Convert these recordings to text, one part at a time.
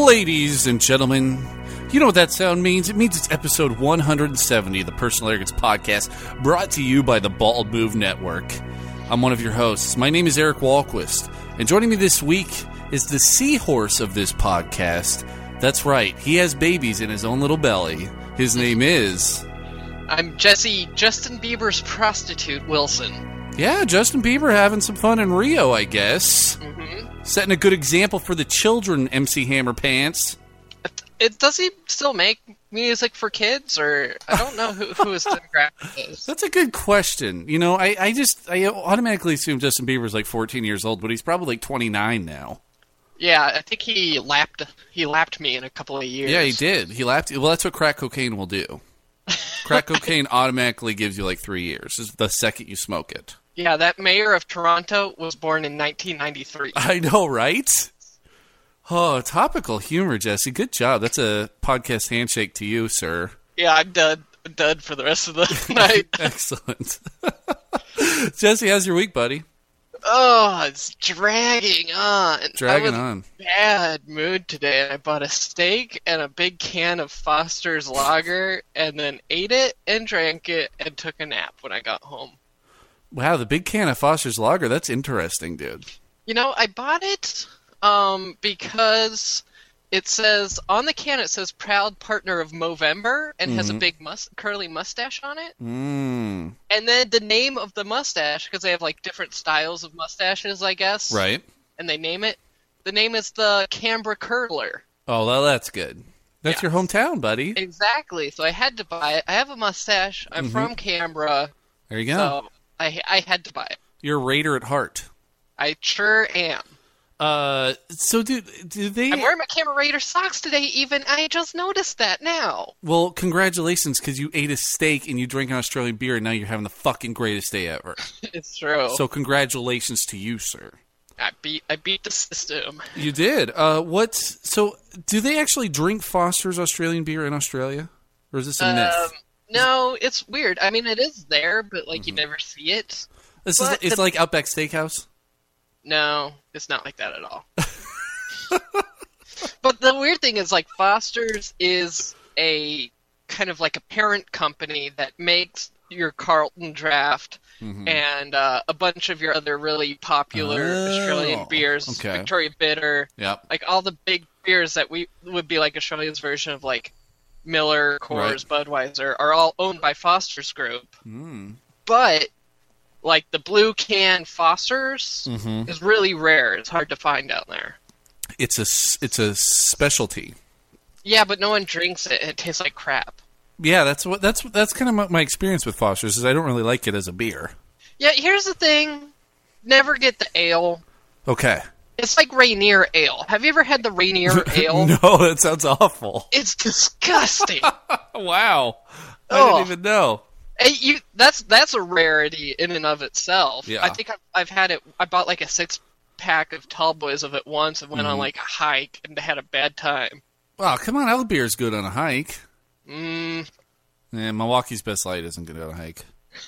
Ladies and gentlemen, you know what that sound means? It means it's episode 170 of the Personal Arrogance Podcast, brought to you by the Bald Move Network. I'm one of your hosts. My name is Eric Walquist, and joining me this week is the seahorse of this podcast. That's right, he has babies in his own little belly. His name is... I'm Justin Bieber's prostitute, Wilson. Yeah, Justin Bieber having some fun in Rio, I guess. Mm-hmm. Setting a good example for the children, MC Hammer Pants. Does he still make music for kids, or I don't know who his demographic is? That's a good question. You know, I automatically assume Justin Bieber's like 14 years old, but he's probably like 29 now. Yeah, I think he lapped me in a couple of years. Yeah, he did. He lapped. Well, that's what crack cocaine will do. Crack cocaine automatically gives you like 3 years. It's the second you smoke it. Yeah, that mayor of Toronto was born in 1993. I know, right? Oh, topical humor, Jesse. Good job. That's a podcast handshake to you, sir. Yeah, I'm done for the rest of the night. Excellent. Jesse, how's your week, buddy? Oh, it's dragging on. Dragging on. on. Bad mood today, and I bought a steak and a big can of Foster's Lager, and then ate it and drank it and took a nap when I got home. Wow, the big can of Foster's Lager. That's interesting, dude. You know, I bought it because it says on the can it says proud partner of Movember and has a big curly mustache on it. Mm. And then the name of the mustache, because they have like different styles of mustaches, I guess. Right. And they name it. The name is the Canberra Curler. Oh, well, that's good. That's your hometown, buddy. Exactly. So I had to buy it. I have a mustache. I'm from Canberra. There you go. So I had to buy it. You're a Raider at heart. I sure am. So do they... I'm wearing my Canberra Raider socks today even. I just noticed that now. Well, congratulations, because you ate a steak and you drank an Australian beer and now you're having the fucking greatest day ever. It's true. So congratulations to you, sir. I beat the system. You did. So do they actually drink Foster's Australian beer in Australia? Or is this a myth? No, it's weird. I mean, it is there, but like you never see it. It's like Outback Steakhouse? No, it's not like that at all. But the weird thing is, like, Foster's is a kind of like a parent company that makes your Carlton Draft and a bunch of your other really popular Australian beers, okay. Victoria Bitter, like all the big beers that would be like Australia's version of like Miller, Coors, Budweiser, are all owned by Foster's Group. But like the blue can Foster's is really rare. It's hard to find down there. It's a specialty. Yeah, but no one drinks it. It tastes like crap. Yeah, that's kind of my experience with Foster's. Is I don't really like it as a beer. Yeah, here's the thing: never get the ale. Okay. It's like Rainier Ale. Have you ever had the Rainier Ale? No, that sounds awful. It's disgusting. Wow, I didn't even know. That's a rarity in and of itself. Yeah. I think I've had it. I bought like a 6-pack of tall boys of it once and went on like a hike and had a bad time. Wow, come on, all beer's good on a hike. Yeah, Milwaukee's Best Light isn't good on a hike.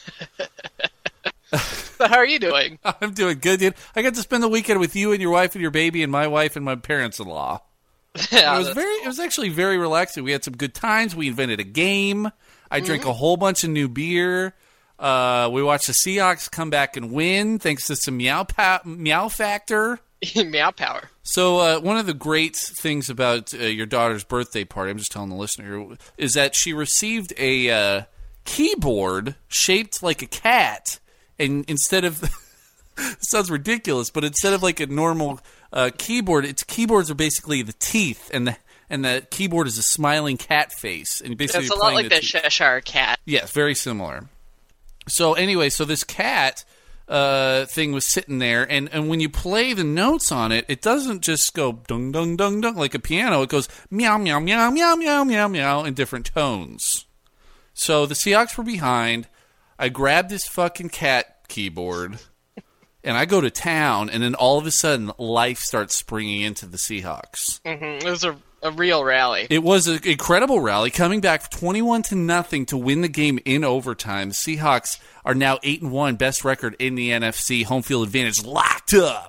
So how are you doing? I'm doing good, dude. I got to spend the weekend with you and your wife and your baby and my wife and my parents-in-law. Yeah, it was actually very relaxing. We had some good times. We invented a game. I drank a whole bunch of new beer. We watched the Seahawks come back and win thanks to some meow factor. Meow power. So one of the great things about your daughter's birthday party, I'm just telling the listener, is that she received a keyboard shaped like a cat, and instead of it sounds ridiculous, but instead of like a normal keyboard, its keyboards are basically the teeth, and the keyboard is a smiling cat face, and basically it's a lot like the Cheshire Cat. Yes, very similar. So anyway, this cat thing was sitting there, and when you play the notes on it, it doesn't just go dung dung dung dung like a piano. It goes meow meow meow meow meow meow meow in different tones. So the Seahawks were behind. I grabbed this fucking cat keyboard, and I go to town, and then all of a sudden, life starts springing into the Seahawks. It was a real rally. It was an incredible rally, coming back 21-0 to win the game in overtime. The Seahawks are now 8-1, best record in the NFC. Home field advantage locked up.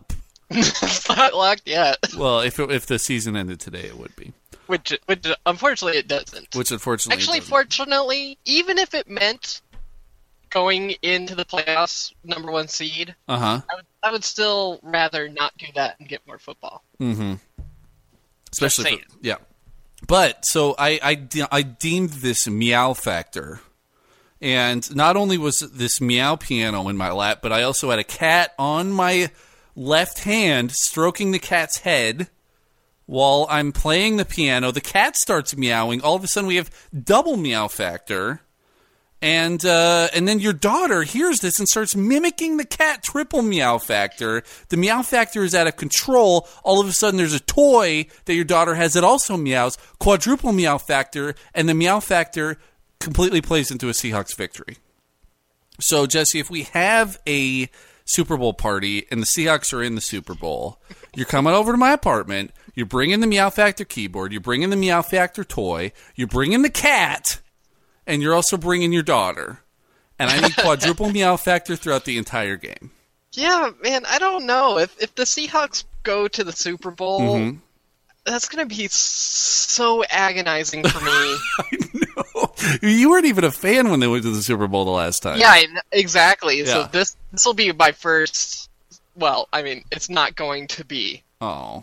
It's not locked yet. Well, if the season ended today, it would be. Which unfortunately it doesn't. Which unfortunately Actually, fortunately, even if it meant going into the playoffs, number 1 seed, I would still rather not do that and get more football. Mm-hmm. Especially, yeah. But so I deemed this meow factor, and not only was this meow piano in my lap, but I also had a cat on my left hand stroking the cat's head. While I'm playing the piano, the cat starts meowing. All of a sudden, we have double meow factor, and then your daughter hears this and starts mimicking the cat, triple meow factor. The meow factor is out of control. All of a sudden, there's a toy that your daughter has that also meows, quadruple meow factor, and the meow factor completely plays into a Seahawks victory. So, Jesse, if we have a Super Bowl party and the Seahawks are in the Super Bowl, you're coming over to my apartment. You bring in the Meow Factor keyboard. You bring in the Meow Factor toy. You bring in the cat. And you're also bringing your daughter. And I need quadruple Meow Factor throughout the entire game. Yeah, man, I don't know. If the Seahawks go to the Super Bowl, that's going to be so agonizing for me. I know. You weren't even a fan when they went to the Super Bowl the last time. Yeah, exactly. Yeah. So this will be my first... Well, I mean, it's not going to be. Oh.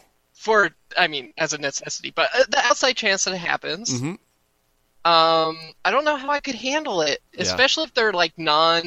As a necessity, but the outside chance that it happens, I don't know how I could handle it, especially if they're like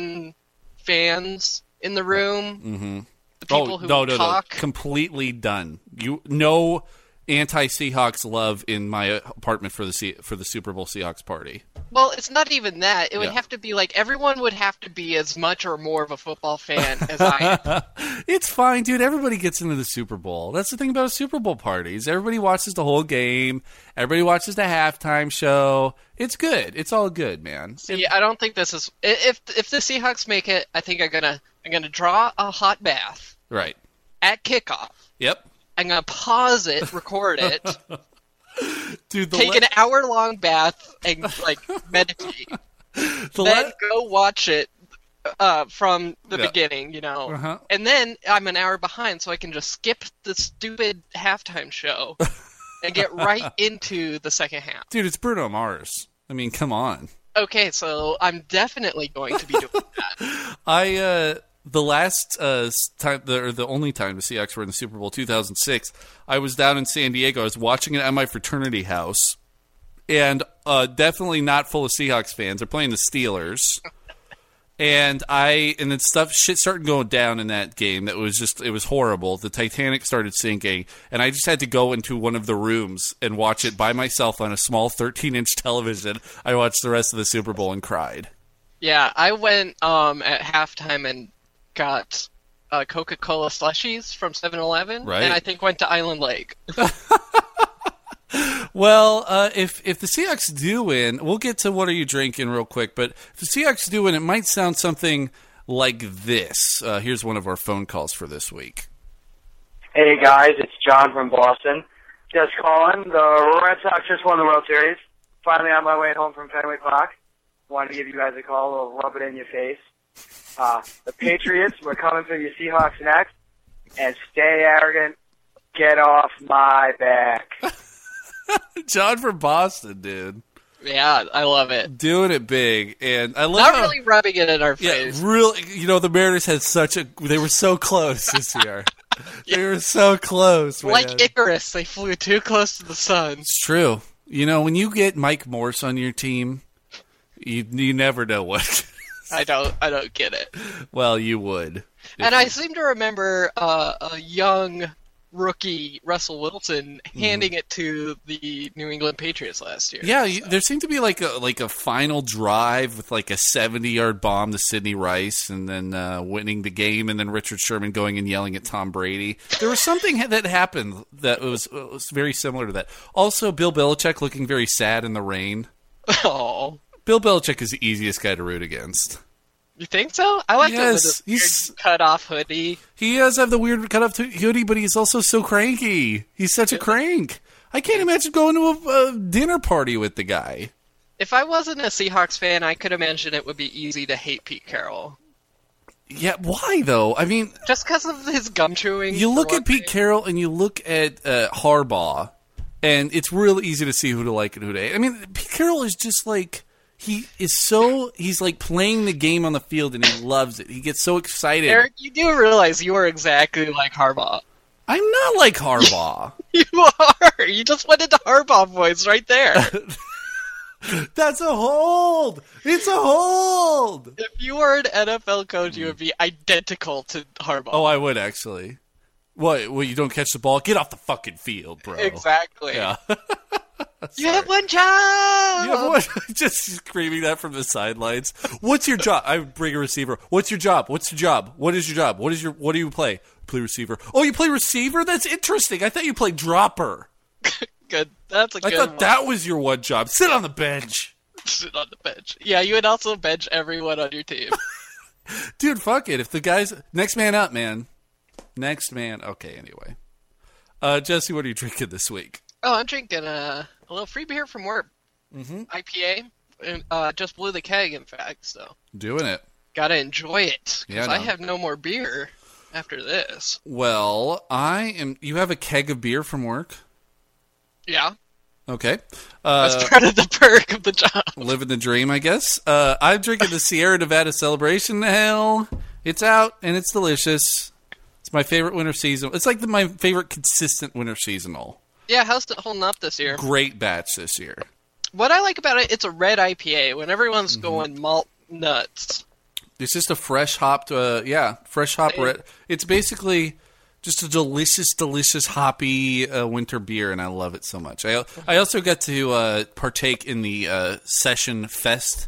non-fans in the room. The people who talk. No, completely done. No anti-Seahawks love in my apartment for the Super Bowl Seahawks party. Well, it's not even that. It would have to be like everyone would have to be as much or more of a football fan as I am. It's fine, dude. Everybody gets into the Super Bowl. That's the thing about Super Bowl parties. Everybody watches the whole game. Everybody watches the halftime show. It's good. It's all good, man. See, I don't think this is. If the Seahawks make it, I think I'm gonna draw a hot bath. Right. At kickoff. Yep. I'm gonna pause it, record it. Dude, take an hour-long bath and meditate. Then go watch it from the beginning, and then I'm an hour behind, so I can just skip the stupid halftime show and get right into the second half. Dude, it's Bruno Mars. I mean, come on. Okay, so I'm definitely going to be doing that. The last time, the only time the Seahawks were in the Super Bowl, 2006, I was down in San Diego. I was watching it at my fraternity house, and definitely not full of Seahawks fans. They're playing the Steelers, and then shit started going down in that game. It was horrible. The Titanic started sinking, and I just had to go into one of the rooms and watch it by myself on a small 13-inch television. I watched the rest of the Super Bowl and cried. Yeah, I went at halftime and got Coca-Cola slushies from 7-Eleven, right. And I think went to Island Lake. Well, if the Seahawks do win, we'll get to what are you drinking real quick, but if the Seahawks do win, it might sound something like this. Here's one of our phone calls for this week. Hey, guys, it's John from Boston. Just calling. The Red Sox just won the World Series. Finally on my way home from Fenway Park. Wanted to give you guys a call, a little rub it in your face. The Patriots, we're coming for your Seahawks next, and stay arrogant, get off my back. John from Boston, dude. Yeah, I love it. Doing it big, and I love not really rubbing it in our face. Yeah, really. The Mariners had they were so close this year. They were so close, man. Like Icarus, they flew too close to the sun. It's true. When you get Mike Morse on your team, you never know what. I don't get it. Well, you would. And I seem to remember a young rookie, Russell Wilson, handing it to the New England Patriots last year. Yeah, there seemed to be like a final drive with like a 70-yard bomb to Sidney Rice, and then winning the game, and then Richard Sherman going and yelling at Tom Brady. There was something that happened that was very similar to that. Also, Bill Belichick looking very sad in the rain. Oh. Bill Belichick is the easiest guy to root against. You think so? I like him with his weird cut-off hoodie. He does have the weird cut-off hoodie, but he's also so cranky. He's such a crank. I can't imagine going to a dinner party with the guy. If I wasn't a Seahawks fan, I could imagine it would be easy to hate Pete Carroll. Yeah, why though? I mean, just because of his gum chewing. You look at Pete Carroll and you look at Harbaugh, and it's real easy to see who to like and who to hate. I mean, Pete Carroll is just like he's like playing the game on the field and he loves it. He gets so excited. Eric, you do realize you are exactly like Harbaugh. I'm not like Harbaugh. You are. You just went into Harbaugh voice right there. That's a hold. It's a hold. If you were an NFL coach, you would be identical to Harbaugh. Oh, I would actually. What? Well, you don't catch the ball? Get off the fucking field, bro. Exactly. Yeah. You have one job. Just screaming that from the sidelines. What's your job? I bring a receiver. What's your job? What's your job? What is your job? What do you play? Play receiver. Oh, you play receiver? That's interesting. I thought you played dropper. Good. That's a good one. I thought that was your one job. Sit on the bench. Sit on the bench. Yeah, you would also bench everyone on your team. Dude, fuck it. If the guys... Next man up, man. Next man... Okay, anyway. Jesse, what are you drinking this week? Oh, I'm drinking a little free beer from work. Mm-hmm. IPA. And, just blew the keg, in fact, so... Doing it. Gotta enjoy it. Because Yeah, I have no more beer after this. Well, You have a keg of beer from work? Yeah. Okay. That's part of the perk of the job. Living the dream, I guess. I'm drinking the Sierra Nevada Celebration Ale. It's out, and it's delicious. It's my favorite winter season. It's like my favorite consistent winter seasonal. Yeah, how's it holding up this year? Great batch this year. What I like about it, it's a red IPA when everyone's going malt nuts. It's just a fresh hopped, fresh hop red. It's basically just a delicious, delicious hoppy winter beer, and I love it so much. I also got to partake in the Session Fest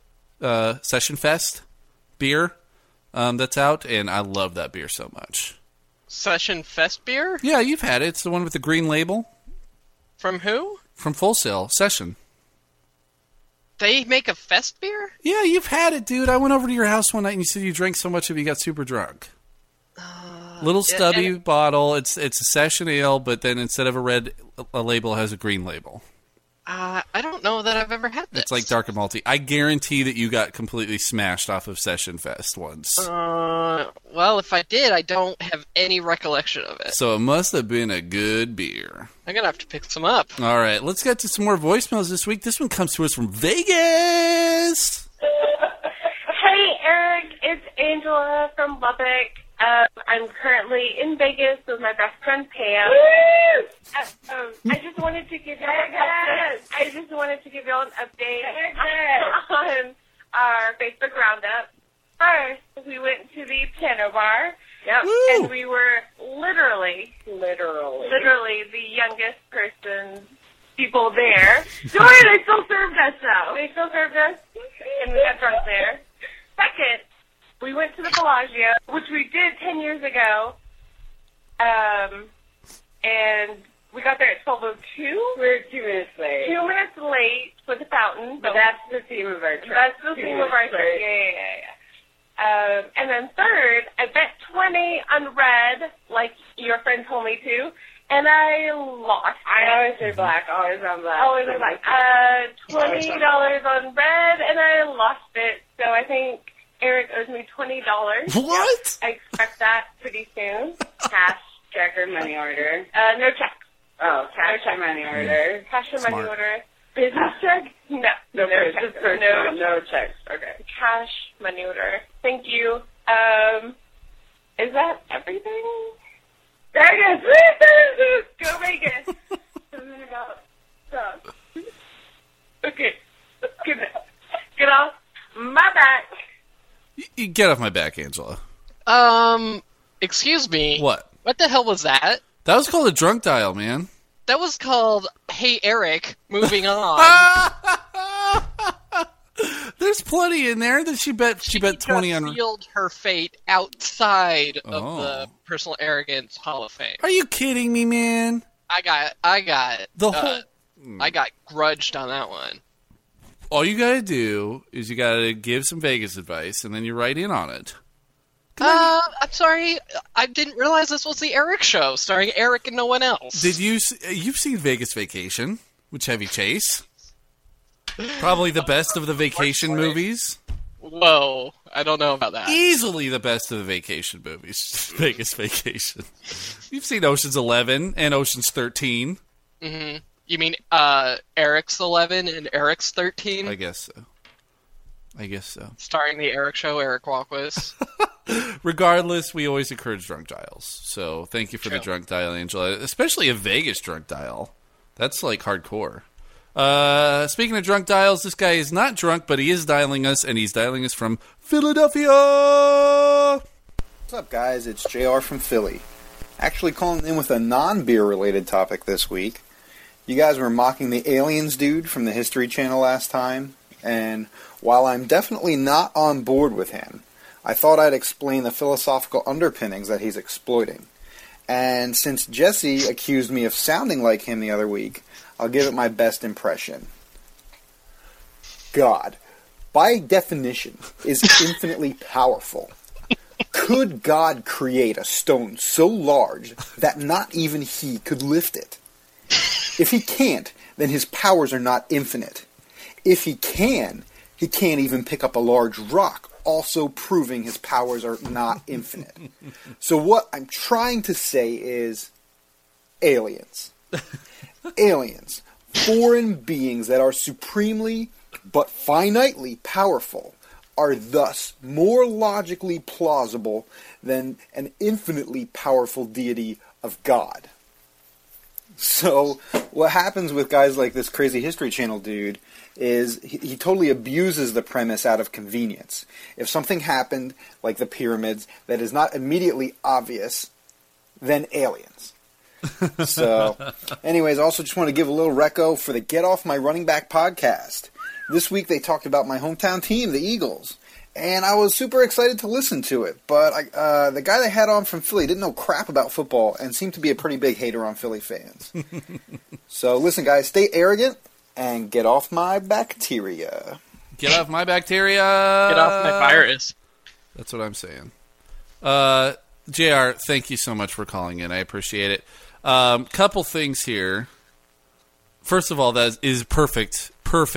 beer that's out, and I love that beer so much. Session Fest beer? Yeah, you've had it. It's the one with the green label. From who? From Full Sail, Session. They make a Fest beer? Yeah, you've had it, dude. I went over to your house one night, and you said you drank so much of it you got super drunk. Little stubby bottle. It's a Session ale, but then instead of a red label, it has a green label. I don't know that I've ever had this. It's like dark and malty. I guarantee that you got completely smashed off of Session Fest once. Well, if I did, I don't have any recollection of it. So it must have been a good beer. I'm going to have to pick some up. All right, let's get to some more voicemails this week. This one comes to us from Vegas. Hey, Eric. It's Angela from Lubbock. I'm currently in Vegas with my best friend Pam. I just wanted to give you all an update on our Facebook roundup. First, we went to the piano bar. Yep. And we were literally the youngest people there. Don't worry, they still served us though. They still served us, and we got drunk there. Second, we went to the Bellagio, which we did 10 years ago, and we got there at 12:02. We were 2 minutes late. 2 minutes late for the fountain. But that's the theme of our trip. That's the theme of our trip. Yeah. And then third, I bet 20 on red, like your friend told me to, and I lost it. I always say black, always on black. Always on black. $20 on red, and I lost it, so I think Eric owes me $20. What? I expect that pretty soon. Cash, check, or money order. No check. Oh, cash or money order. Cash or money order. Business check? No. No check. No checks. Okay. Cash, money order. Thank you. Is that everything? Vegas! Go Vegas! Something about stuff. Okay. Get off my back. You get off my back, Angela. Excuse me. What? What the hell was that? That was called a drunk dial, man. That was called Hey Eric, moving on. There's plenty in there that she bet 20 on. Sealed her fate outside of the Personal Arrogance Hall of Fame. Are you kidding me, man? I got grudged on that one. All you gotta do is you gotta give some Vegas advice, and then you write in on it. I'm sorry, I didn't realize this was the Eric Show, starring Eric and no one else. You've seen Vegas Vacation with Chevy Chase? Probably the best of the vacation movies. Whoa, I don't know about that. Easily the best of the vacation movies. Vegas Vacation. You've seen Ocean's 11 and Ocean's 13. Mm-hmm. You mean Eric's 11 and Eric's 13? I guess so. Starring the Eric Show, Eric Walquist. Regardless, we always encourage drunk dials. So thank you for the drunk dial, Angela. Especially a Vegas drunk dial. That's like hardcore. Speaking of drunk dials, this guy is not drunk, but he is dialing us, and he's dialing us from Philadelphia. What's up, guys? It's JR from Philly. Actually calling in with a non-beer related topic this week. You guys were mocking the aliens dude from the History Channel last time, and while I'm definitely not on board with him, I thought I'd explain the philosophical underpinnings that he's exploiting. And since Jesse accused me of sounding like him the other week, I'll give it my best impression. God, by definition, is infinitely powerful. Could God create a stone so large that not even he could lift it? If he can't, then his powers are not infinite. If he can't even pick up a large rock, also proving his powers are not infinite. So what I'm trying to say is aliens. Aliens, foreign beings that are supremely but finitely powerful, are thus more logically plausible than an infinitely powerful deity of God. So what happens with guys like this crazy History Channel dude is he totally abuses the premise out of convenience. If something happened, like the pyramids, that is not immediately obvious, then aliens. So, anyways, I also just want to give a little reco for the Get Off My Running Back podcast. This week they talked about my hometown team, the Eagles, and I was super excited to listen to it. But the guy they had on from Philly didn't know crap about football and seemed to be a pretty big hater on Philly fans. So, listen, guys, stay arrogant and get off my bacteria. Get off my bacteria. Get off my virus. That's what I'm saying. JR, thank you so much for calling in. I appreciate it. Couple things here. First of all, that is perfect.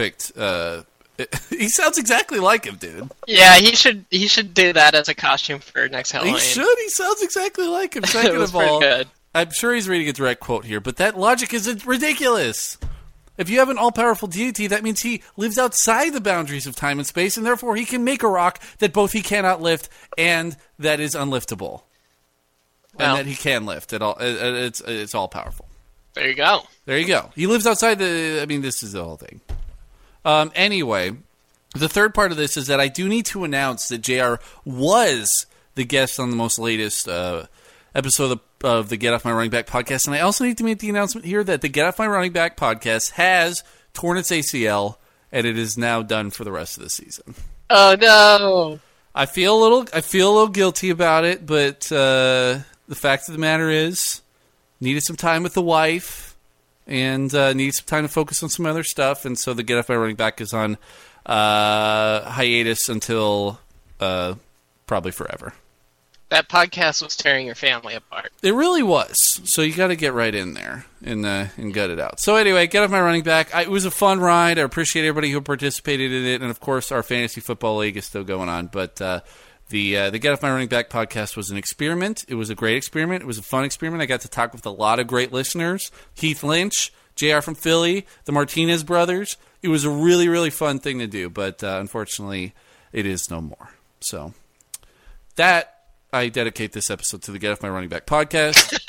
He sounds exactly like him, dude. Yeah, he should do that as a costume for next Halloween. He should. He sounds exactly like him. Second of all, good. I'm sure he's reading a direct quote here, but that logic is ridiculous. If you have an all-powerful deity, that means he lives outside the boundaries of time and space, and therefore he can make a rock that both he cannot lift and that is unliftable. Well, and that he can lift. It's all-powerful. There you go. There you go. He lives outside the... I mean, this is the whole thing. Anyway, the third part of this is that I do need to announce that JR was the guest on the most latest episode of the Get Off My Running Back podcast, and I also need to make the announcement here that the Get Off My Running Back podcast has torn its ACL, and it is now done for the rest of the season. Oh no! I feel a little guilty about it, but the fact of the matter is, needed some time with the wife, and needed some time to focus on some other stuff, and so the Get Off My Running Back is on hiatus until probably forever. That podcast was tearing your family apart. It really was. So you got to get right in there and gut it out. So anyway, Get Off My Running Back. It was a fun ride. I appreciate everybody who participated in it, and of course our fantasy football league is still going on. But the Get Off My Running Back podcast was an experiment. It was a great experiment. It was a fun experiment. I got to talk with a lot of great listeners. Heath Lynch, JR from Philly, the Martinez brothers. It was a really, really fun thing to do, but unfortunately it is no more. So that... I dedicate this episode to the Get Off My Running Back podcast,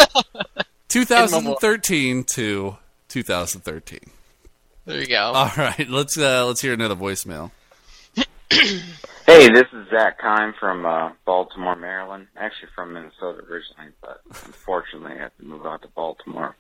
2013 to 2013. There you go. All right, let's hear another voicemail. Hey, this is Zach Kime from Baltimore, Maryland. Actually from Minnesota originally, but unfortunately I have to move out to Baltimore.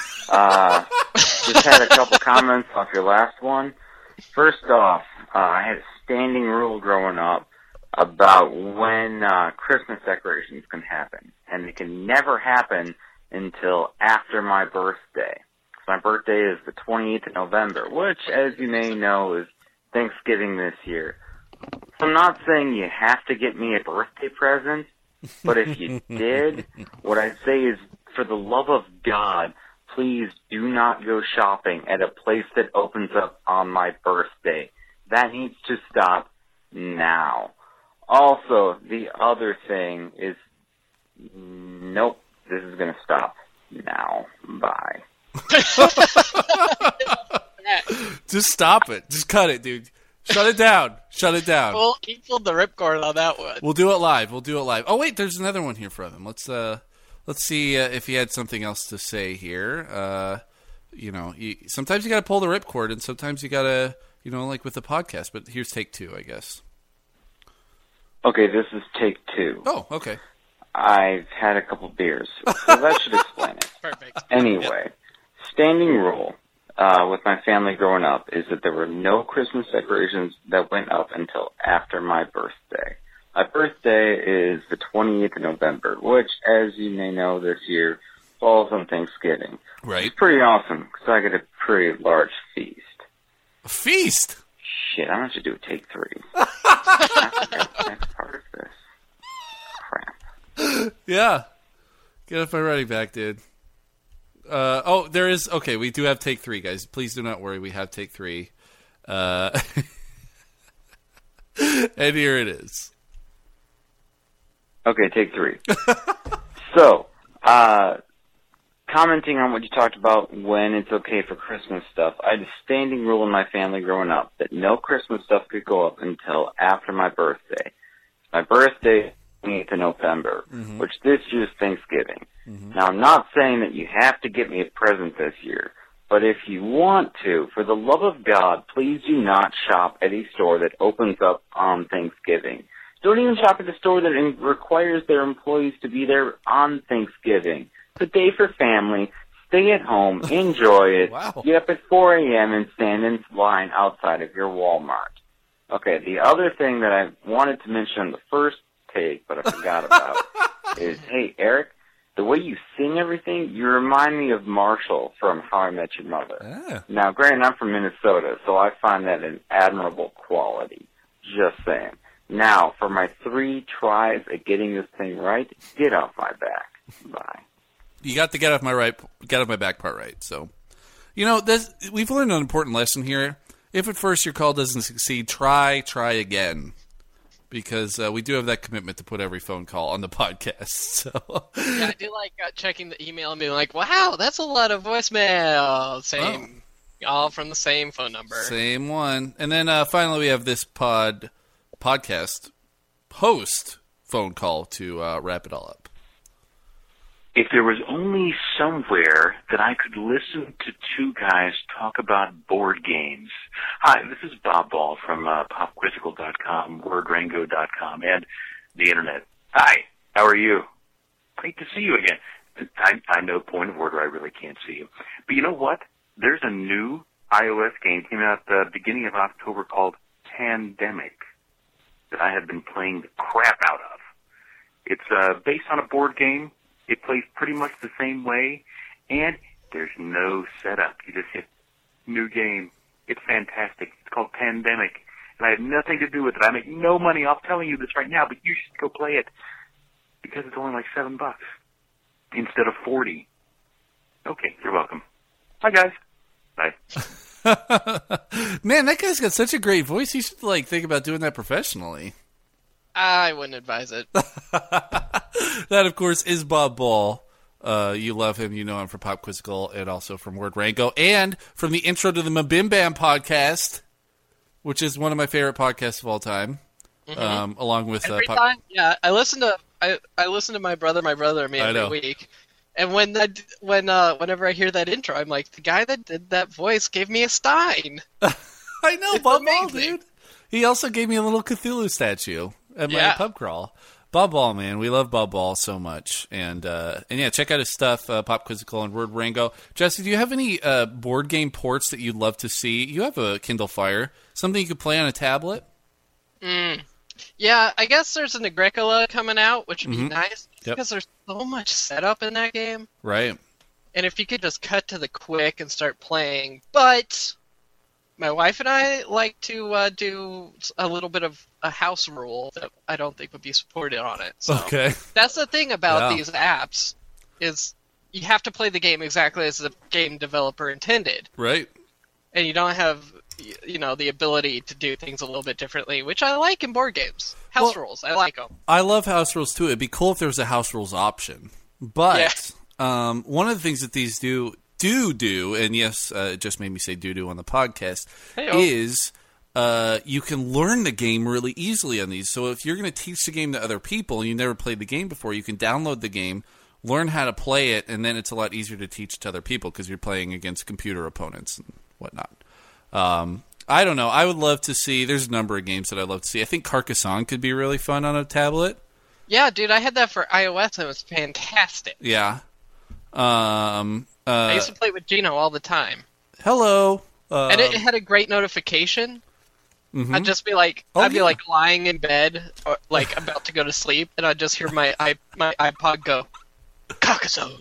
Just had a couple comments off your last one. First off, I had a standing rule growing up about when Christmas decorations can happen, and they can never happen until after my birthday. My birthday is the 28th of November, which, as you may know, is Thanksgiving this year. So I'm not saying you have to get me a birthday present, but if you did, what I'd say is, for the love of God, please do not go shopping at a place that opens up on my birthday. That needs to stop now. Also, the other thing is, nope, this is going to stop now. Bye. Just stop it. Just cut it, dude. Shut it down. Shut it down. Well, he pulled the ripcord on that one. We'll do it live. Oh, wait, there's another one here from him. Let's see if he had something else to say here. Sometimes you got to pull the ripcord, and sometimes you got to, like with the podcast. But here's take 2, I guess. Okay, this is take 2. Oh, okay. I've had a couple beers, so that should explain it. Perfect. Anyway, standing rule with my family growing up is that there were no Christmas decorations that went up until after my birthday. My birthday is the 28th of November, which, as you may know this year, falls on Thanksgiving. Right. It's pretty awesome, because I get a pretty large feast. A feast? Shit, I'm going to have to do a take 3. I forgot the next part of this. Crap. Yeah. Get off my running back, dude. There is... Okay, we do have take 3, guys. Please do not worry. We have take 3. And here it is. Okay, take 3. So, commenting on what you talked about when it's okay for Christmas stuff, I had a standing rule in my family growing up that no Christmas stuff could go up until after my birthday. My birthday is 28th of November, which this year's Thanksgiving. Now, I'm not saying that you have to get me a present this year, but if you want to, for the love of God, please do not shop at a store that opens up on Thanksgiving. Don't even shop at a store that requires their employees to be there on Thanksgiving. It's a day for family. Stay at home. Enjoy it. Wow. Get up at 4 a.m. and stand in line outside of your Walmart. Okay, the other thing that I wanted to mention in the first take, but I forgot about, is, hey, Eric, the way you sing everything, you remind me of Marshall from How I Met Your Mother. Ah. Now, granted, I'm from Minnesota, so I find that an admirable quality. Just saying. Now, for my 3 tries at getting this thing right, get off my back. Bye. You got to get off my back part right. So, we've learned an important lesson here. If at first your call doesn't succeed, try again. Because we do have that commitment to put every phone call on the podcast. So. Yeah, I do like checking the email and being like, wow, that's a lot of voicemail. Same. Oh. All from the same phone number. Same one. And then finally we have this podcast host phone call to wrap it all up. If there was only somewhere that I could listen to 2 guys talk about board games. Hi, this is Bob Ball from popquizzical.com, wordrango.com, and the Internet. Hi, how are you? Great to see you again. I know, point of order, I really can't see you. But you know what? There's a new iOS game came out at the beginning of October called Pandemic that I have been playing the crap out of. It's based on a board game. It plays pretty much the same way, and there's no setup. You just hit new game. It's fantastic. It's called Pandemic, and I have nothing to do with it. I make no money off telling you this right now, but you should go play it because it's only like $7 instead of 40. Okay, you're welcome. Bye, guys. Bye. Man, that guy's got such a great voice. He should think about doing that professionally. I wouldn't advise it. That, of course, is Bob Ball. You love him. You know him from Pop Quizzical and also from Word Rango and from the intro to the Mabim Bam podcast, which is one of my favorite podcasts of all time, along with every time. Yeah, I listen to my brother and me every week. And whenever I hear that intro, I'm like, the guy that did that voice gave me a Stein. I know, Bob Ball, dude. He also gave me a little Cthulhu statue at my pub crawl. Bob Ball, man. We love Bob Ball so much. And yeah, check out his stuff, Pop Quizzical and Word Rango. Jesse, do you have any board game ports that you'd love to see? You have a Kindle Fire. Something you could play on a tablet? Yeah, I guess there's an Agricola coming out, which would be nice. Because there's so much setup in that game. Right. And if you could just cut to the quick and start playing. But my wife and I like to do a little bit of a house rule that I don't think would be supported on it. So okay. That's the thing about these apps is you have to play the game exactly as the game developer intended. Right. And you don't have, the ability to do things a little bit differently, which I like in board games. House rules. I like them. I love house rules, too. It'd be cool if there was a house rules option. But one of the things that these do, and yes, it just made me say do on the podcast, is you can learn the game really easily on these. So if you're going to teach the game to other people and you never played the game before, you can download the game, learn how to play it, and then it's a lot easier to teach to other people because you're playing against computer opponents and whatnot. I don't know. I would love to see. There's a number of games that I'd love to see. I think Carcassonne could be really fun on a tablet. Yeah, dude, I had that for iOS and it was fantastic. Yeah. I used to play with Gino all the time. Hello. And it had a great notification. Mm-hmm. I'd just be like, be like lying in bed, or like about to go to sleep, and I'd just hear my iPod go, Carcassonne.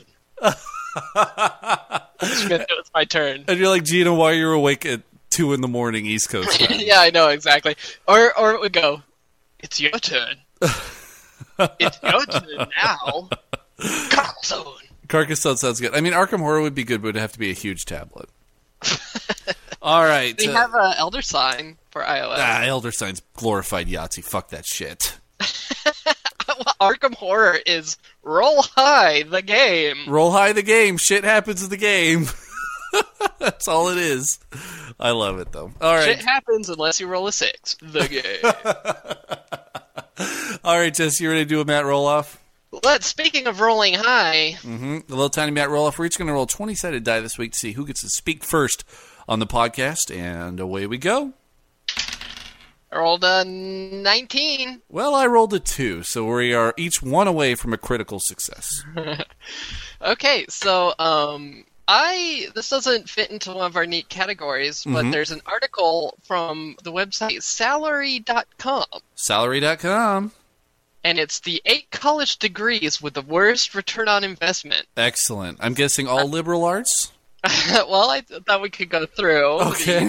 Which meant it was my turn. And you're like, Gino, why are you awake at 2 a.m. East Coast time? Yeah, I know, exactly. Or it would go, it's your turn. It's your turn now. Carcassonne. Carcassonne sounds good. I mean, Arkham Horror would be good, but it'd have to be a huge tablet. All right. They have Elder Sign for iOS. Elder Sign's glorified Yahtzee. Fuck that shit. Arkham Horror is roll high the game. Roll high the game. Shit happens in the game. That's all it is. I love it, though. All right. Shit happens unless you roll a 6. The game. All right, Jess, you ready to do a Matt roll-off? Speaking of rolling high... The little tiny Matt roll-off. We're each going to roll a 20-sided die this week to see who gets to speak first on the podcast, and away we go. I rolled a 19. Well, I rolled a 2, so we are each one away from a critical success. Okay, so this doesn't fit into one of our neat categories, but there's an article from the website Salary.com. Salary.com. And it's the 8 college degrees with the worst return on investment. Excellent. I'm guessing all liberal arts? Well, I thought we could go through and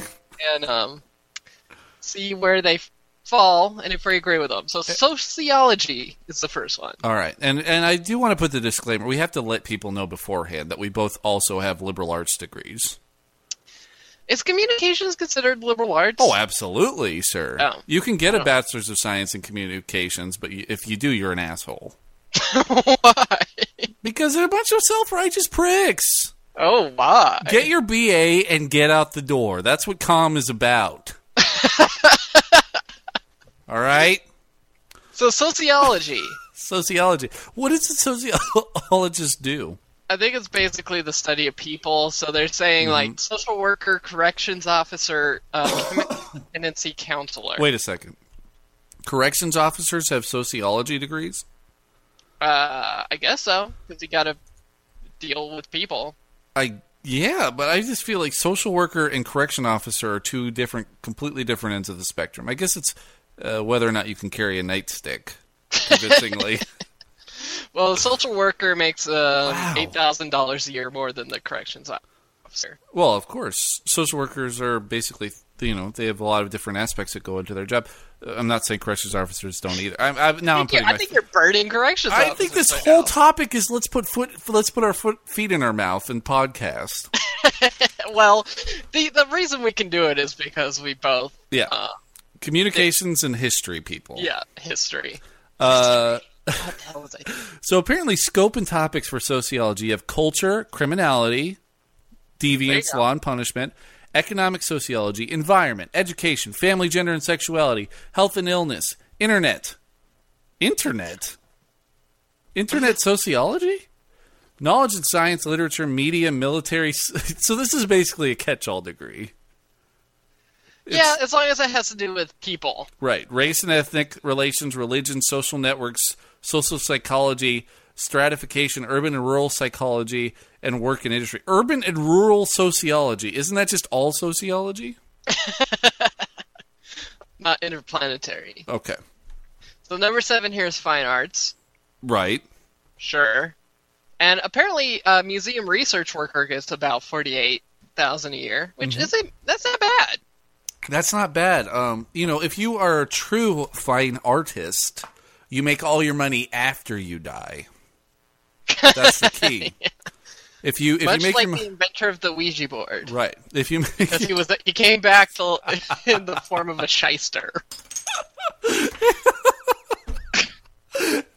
see where they fall and if we agree with them. So sociology is the first one. All right. And I do want to put the disclaimer. We have to let people know beforehand that we both also have liberal arts degrees. Is communications considered liberal arts? Oh, absolutely, sir. Oh. You can get a bachelor's of science in communications, but if you do, you're an asshole. Why? Because they're a bunch of self-righteous pricks. Oh, why? Get your BA and get out the door. That's what comm is about. All right? So sociology. Sociology. What does a sociologist do? I think it's basically the study of people. So they're saying, like, social worker, corrections officer, dependency counselor. Wait a second. Corrections officers have sociology degrees? I guess so, because you got to deal with people. Yeah, but I just feel like social worker and correction officer are two completely different ends of the spectrum. I guess it's whether or not you can carry a nightstick convincingly. Well, the social worker makes $8,000 a year more than the corrections officer. Well, of course. Social workers are basically, they have a lot of different aspects that go into their job. I'm not saying corrections officers don't either. I think you're burning corrections officers. I think this whole topic is let's put our feet in our mouth and podcast. Well, the reason we can do it is because we both... Yeah. Communications and history people. Yeah, history. What the hell was I doing? So apparently scope and topics for sociology have culture, criminality, deviance, law and punishment, economic sociology, environment, education, family, gender and sexuality, health and illness, internet sociology, knowledge and science, literature, media, military. So this is basically a catch-all degree. Yeah, as long as it has to do with people. Right. Race and ethnic relations, religion, social networks, social psychology, stratification, urban and rural psychology, and work in industry. Urban and rural sociology. Isn't that just all sociology? Not interplanetary. Okay. So number 7 here is fine arts. Right. Sure. And apparently museum research worker gets about $48,000 a year, which that's not bad. That's not bad. If you are a true fine artist, you make all your money after you die. That's the key. Yeah. If you make the inventor of the Ouija board, right? Because he came back in the form of a shyster.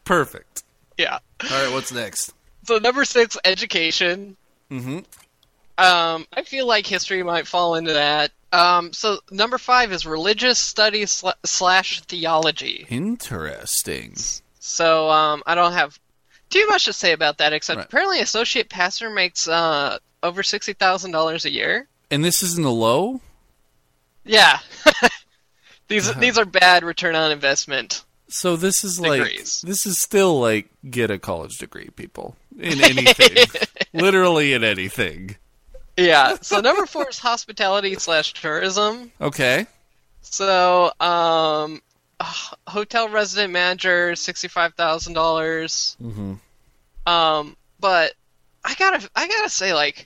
Perfect. Yeah. All right, what's next? So number 6, education. Mm-hmm. I feel like history might fall into that. So number 5 is religious studies / theology. Interesting. So I don't have too much to say about that, except apparently associate pastor makes over $60,000 a year. And this is in the low? Yeah. These are bad return on investment. So this is degrees. This is still like get a college degree, people, in anything. Literally in anything. Yeah. So number 4 is hospitality / tourism. Okay. So hotel resident manager, $65,000. Mm-hmm. But I gotta say, like,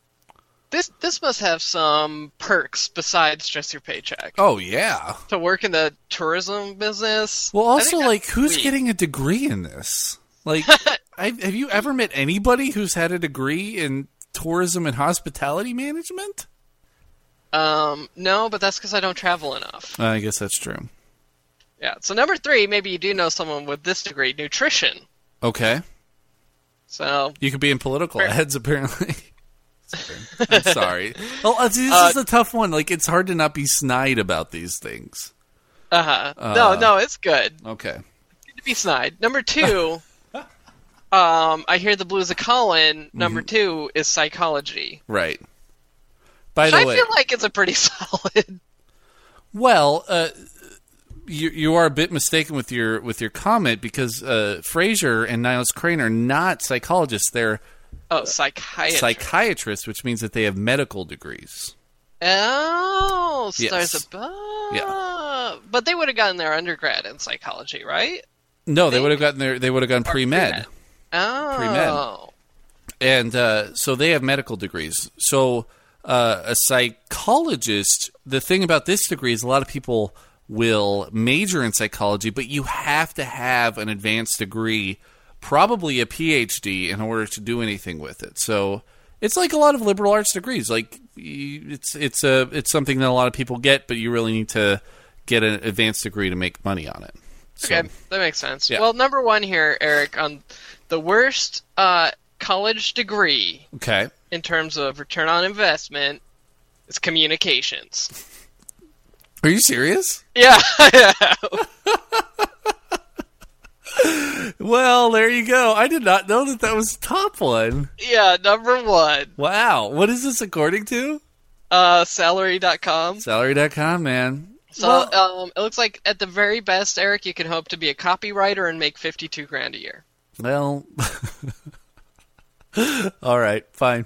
this must have some perks besides just your paycheck. Oh yeah. To work in the tourism business. Well, also, like, who's sweet. getting a degree in this? Like, have you ever met anybody who's had a degree in tourism and hospitality management? No, but that's because I don't travel enough. I guess that's true. Yeah. So number 3, maybe you do know someone with this degree, nutrition. Okay. So you could be in political ads, apparently. I'm sorry. Well, this is a tough one. Like, it's hard to not be snide about these things. No, it's good. Okay. Good to be snide. Number 2, I hear the blues of Colin. Number 2 is psychology. Right. By the way, I feel like it's a pretty solid. Well, you are a bit mistaken with your comment, because Fraser and Niles Crane are not psychologists. They're psychiatrists, which means that they have medical degrees. Oh, stars Yes. above. Yeah. But they would have gotten their undergrad in psychology, right? No, they would have gone pre-med. Oh. Pre-med. And so they have medical degrees. So a psychologist, the thing about this degree is a lot of people will major in psychology, but you have to have an advanced degree, probably a PhD, in order to do anything with it. So it's like a lot of liberal arts degrees. Like, it's something that a lot of people get, but you really need to get an advanced degree to make money on it. So, okay, that makes sense. Yeah. Well, number 1 here, Eric, on the worst college degree in terms of return on investment is communications. Are you serious? Yeah. Well, there you go. I did not know that was the top one. Yeah, number 1. Wow. What is this according to? Salary.com. Salary.com, man. So, it looks like at the very best, Eric, you can hope to be a copywriter and make $52,000 a year. Well, all right, fine.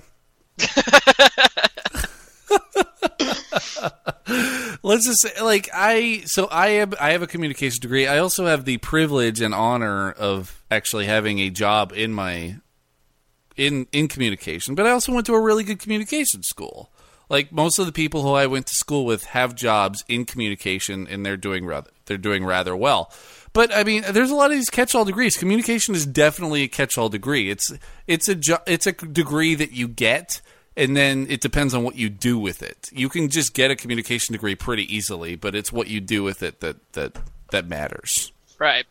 Let's just say, like, I have a communication degree. I also have the privilege and honor of actually having a job in communication, but I also went to a really good communication school. Like, most of the people who I went to school with have jobs in communication, and they're doing rather well. But I mean, there's a lot of these catch-all degrees. Communication is definitely a catch-all degree. It's a degree that you get, and then it depends on what you do with it. You can just get a communication degree pretty easily, but it's what you do with it that matters. Right.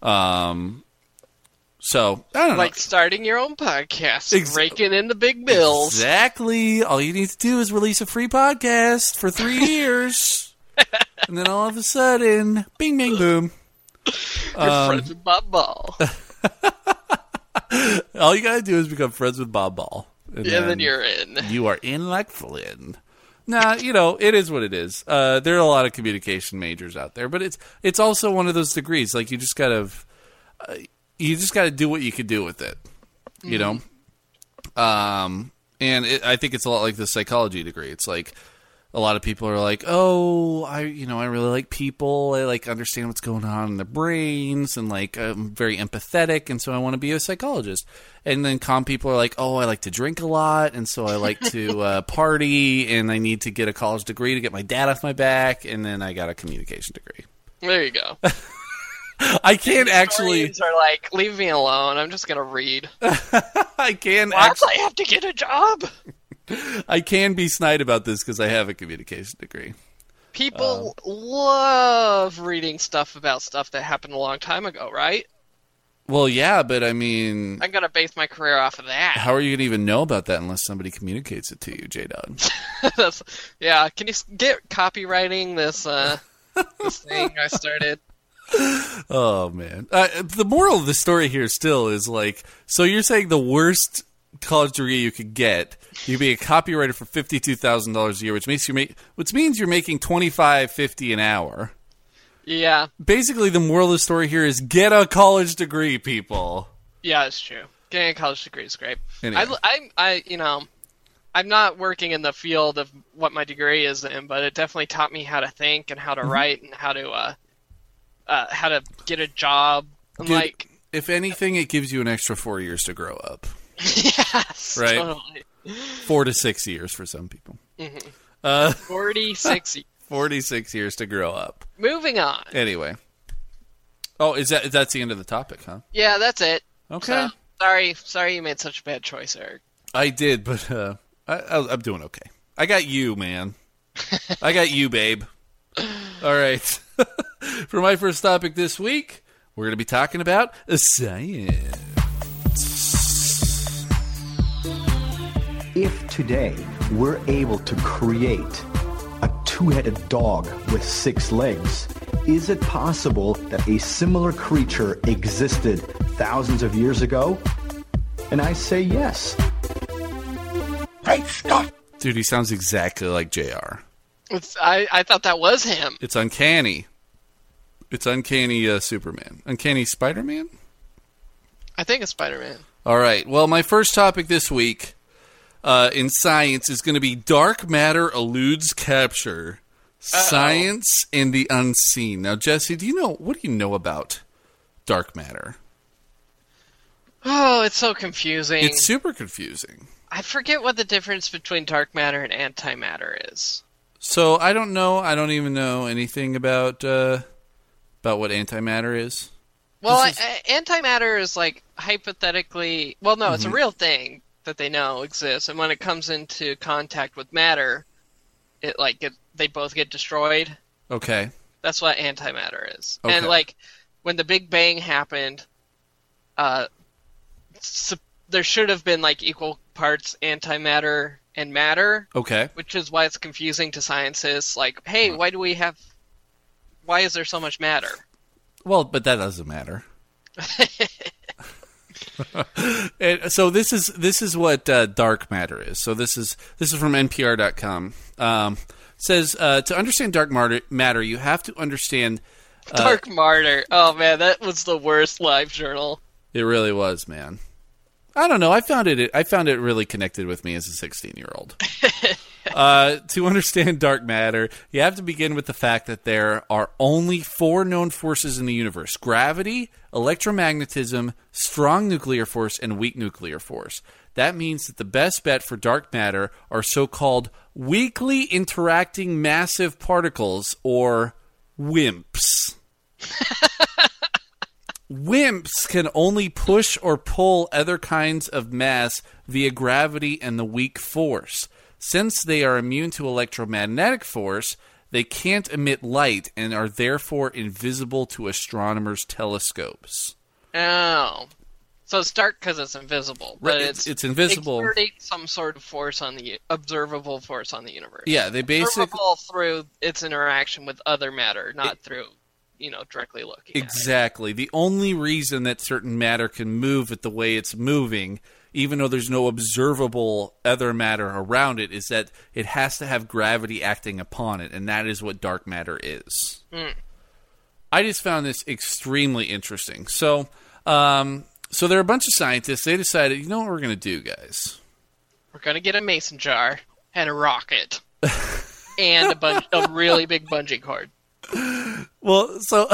So, I don't know. Like starting your own podcast, raking in the big bills. Exactly. All you need to do is release a free podcast for 3 years. And then all of a sudden, bing, bang, boom. You're friends with Bob Ball. All you gotta do is become friends with Bob Ball. And then you're in. You are in like Flynn. Nah, it is what it is. There are a lot of communication majors out there, but it's also one of those degrees. Like, you just gotta do what you can do with it, you know? And I think it's a lot like the psychology degree. It's like, a lot of people are like, oh, I really like people. I like understand what's going on in their brains, and like I'm very empathetic, and so I want to be a psychologist. And then calm people are like, oh, I like to drink a lot, and so I like to party, and I need to get a college degree to get my dad off my back, and then I got a communication degree. There you go. I can't actually. Are like, leave me alone. I'm just gonna read. I can. I have to get a job. I can be snide about this because I have a communication degree. People love reading stuff about stuff that happened a long time ago, right? Well, yeah, but I mean... I'm going to base my career off of that. How are you going to even know about that unless somebody communicates it to you, J-Dog? Yeah, can you get copywriting this this thing I started? Oh, man. The moral of the story here still is like, so you're saying the worst college degree you could get, you'd be a copywriter for $52,000 a year, which means you're making $25.50 an hour. Yeah. Basically, the moral of the story here is get a college degree, people. Yeah, it's true. Getting a college degree is great. Anyway. I'm not working in the field of what my degree is in, but it definitely taught me how to think and how to write and how to get a job. If anything, it gives you an extra 4 years to grow up. Yes, right? Totally. 4 to 6 years for some people. 46 years. 46 years to grow up. Moving on. Anyway. Oh, that's the end of the topic, huh? Yeah, that's it. Okay. So, sorry you made such a bad choice, Eric. I did, but I'm doing okay. I got you, man. I got you, babe. All right. For my first topic this week, we're going to be talking about science. If today we're able to create a two-headed dog with 6 legs, is it possible that a similar creature existed thousands of years ago? And I say yes. Great Scott! Dude, he sounds exactly like JR. I thought that was him. It's uncanny. It's uncanny Superman. Uncanny Spider-Man? I think it's Spider-Man. All right. Well, my first topic this week in science is going to be dark matter eludes capture. Science and the unseen. Now, Jesse, what do you know about dark matter? Oh, it's so confusing. It's super confusing. I forget what the difference between dark matter and antimatter is. So, I don't know. I don't even know anything about what antimatter is. Well, antimatter is like hypothetically... Well, no, it's a real thing that they know exists, and when it comes into contact with matter, they both get destroyed. Okay. That's what antimatter is. Okay. And when the Big Bang happened, there should have been equal parts antimatter and matter. Okay. Which is why it's confusing to scientists. Hey, why is there so much matter? Well, but that doesn't matter. And so this is what dark matter is. So this is from NPR.com. Says to understand dark matter, you have to understand dark matter. Oh man, that was the worst live journal. It really was, man. I don't know. I found it really connected with me as a 16-year-old. To understand dark matter, you have to begin with the fact that there are only 4 known forces in the universe: gravity, electromagnetism, strong nuclear force, and weak nuclear force. That means that the best bet for dark matter are so-called weakly interacting massive particles, or WIMPs. WIMPs can only push or pull other kinds of mass via gravity and the weak force. Since they are immune to electromagnetic force, they can't emit light and are therefore invisible to astronomers' telescopes. Oh. So it's dark because it's invisible. But it's invisible. Exerting some sort of force on the observable force on the universe. Yeah, they basically observable through its interaction with other matter, not through directly looking. Exactly. The only reason that certain matter can move at the way it's moving, even though there's no observable other matter around it, is that it has to have gravity acting upon it, and that is what dark matter is. I just found this extremely interesting. So there are a bunch of scientists. They decided, you know what we're going to do, guys? We're going to get a mason jar and a rocket and a really big bungee cord. Well, so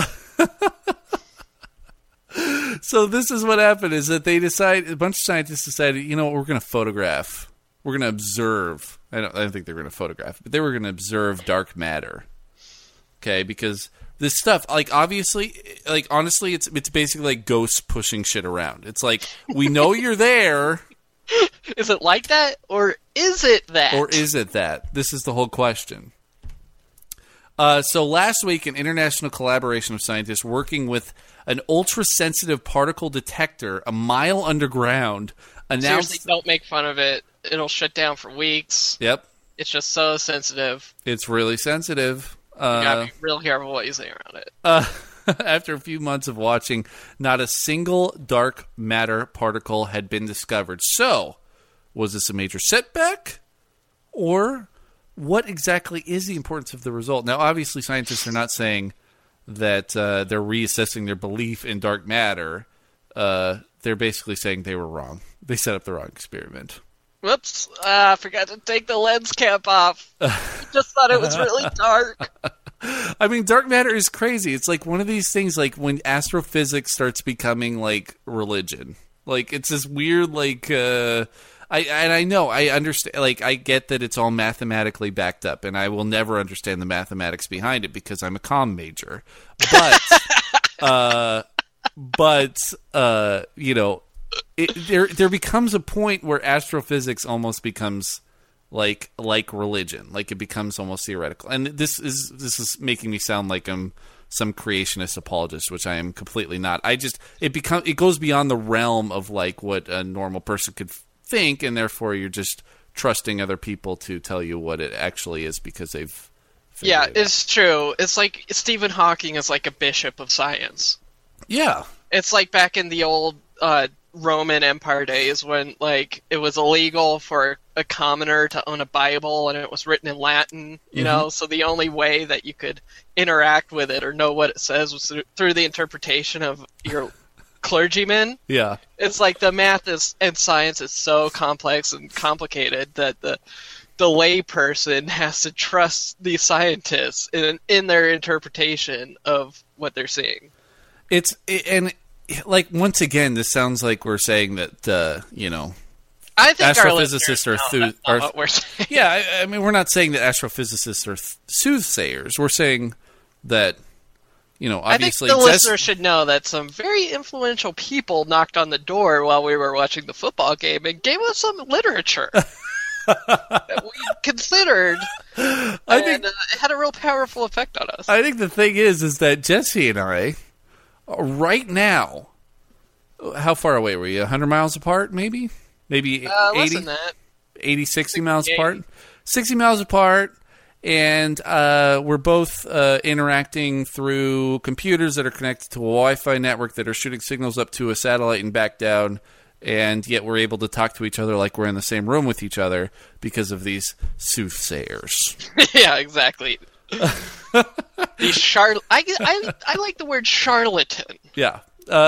this is what happened, is that a bunch of scientists decided, you know what, we're going to photograph. We're going to observe. I don't think they're going to photograph, but they were going to observe dark matter. Okay, because this stuff, honestly, it's basically like ghosts pushing shit around. It's like, we know you're there. Is it like that, or is it that? Or is it that? This is the whole question. So last week, an international collaboration of scientists working with an ultra-sensitive particle detector a mile underground announced... Seriously, don't make fun of it. It'll shut down for weeks. Yep. It's just so sensitive. It's really sensitive. You gotta be real careful what you say around it. After a few months of watching, not a single dark matter particle had been discovered. So, was this a major setback? Or what exactly is the importance of the result? Now, obviously, scientists are not saying that they're reassessing their belief in dark matter. They're basically saying they were wrong. They set up the wrong experiment. Whoops, I forgot to take the lens cap off. Just thought it was really dark. I mean, dark matter is crazy. It's like one of these things, like when astrophysics starts becoming like religion. Like it's this weird, like I know, I understand. Like I get that it's all mathematically backed up, and I will never understand the mathematics behind it because I'm a comm major. But you know, there becomes a point where astrophysics almost becomes like religion, like it becomes almost theoretical. And this is making me sound like I'm some creationist apologist, which I am completely not. It goes beyond the realm of like what a normal person could think, and therefore you're just trusting other people to tell you what it actually is because they've figured it out. It's true. It's like Stephen Hawking is like a bishop of science. Yeah. It's like back in the old Roman Empire days when like it was illegal for a commoner to own a Bible and it was written in Latin, you know, so the only way that you could interact with it or know what it says was through the interpretation of your clergyman. Yeah. It's like the math and science is so complex and complicated that the layperson has to trust the scientists in their interpretation of what they're seeing. Like, once again, this sounds like we're saying that, you know, I think astrophysicists are what we're saying. Yeah, I mean, we're not saying that astrophysicists are soothsayers. We're saying that, you know, obviously... I think the listeners should know that some very influential people knocked on the door while we were watching the football game and gave us some literature that we considered, and it had a real powerful effect on us. I think the thing is that Jesse and I... Right now, how far away were you? 100 miles apart, maybe? Maybe 80? Less than that. 80, 60 miles apart? 60 miles apart, and we're both interacting through computers that are connected to a Wi-Fi network that are shooting signals up to a satellite and back down, and yet we're able to talk to each other like we're in the same room with each other because of these soothsayers. Yeah, exactly. I like the word charlatan. Yeah.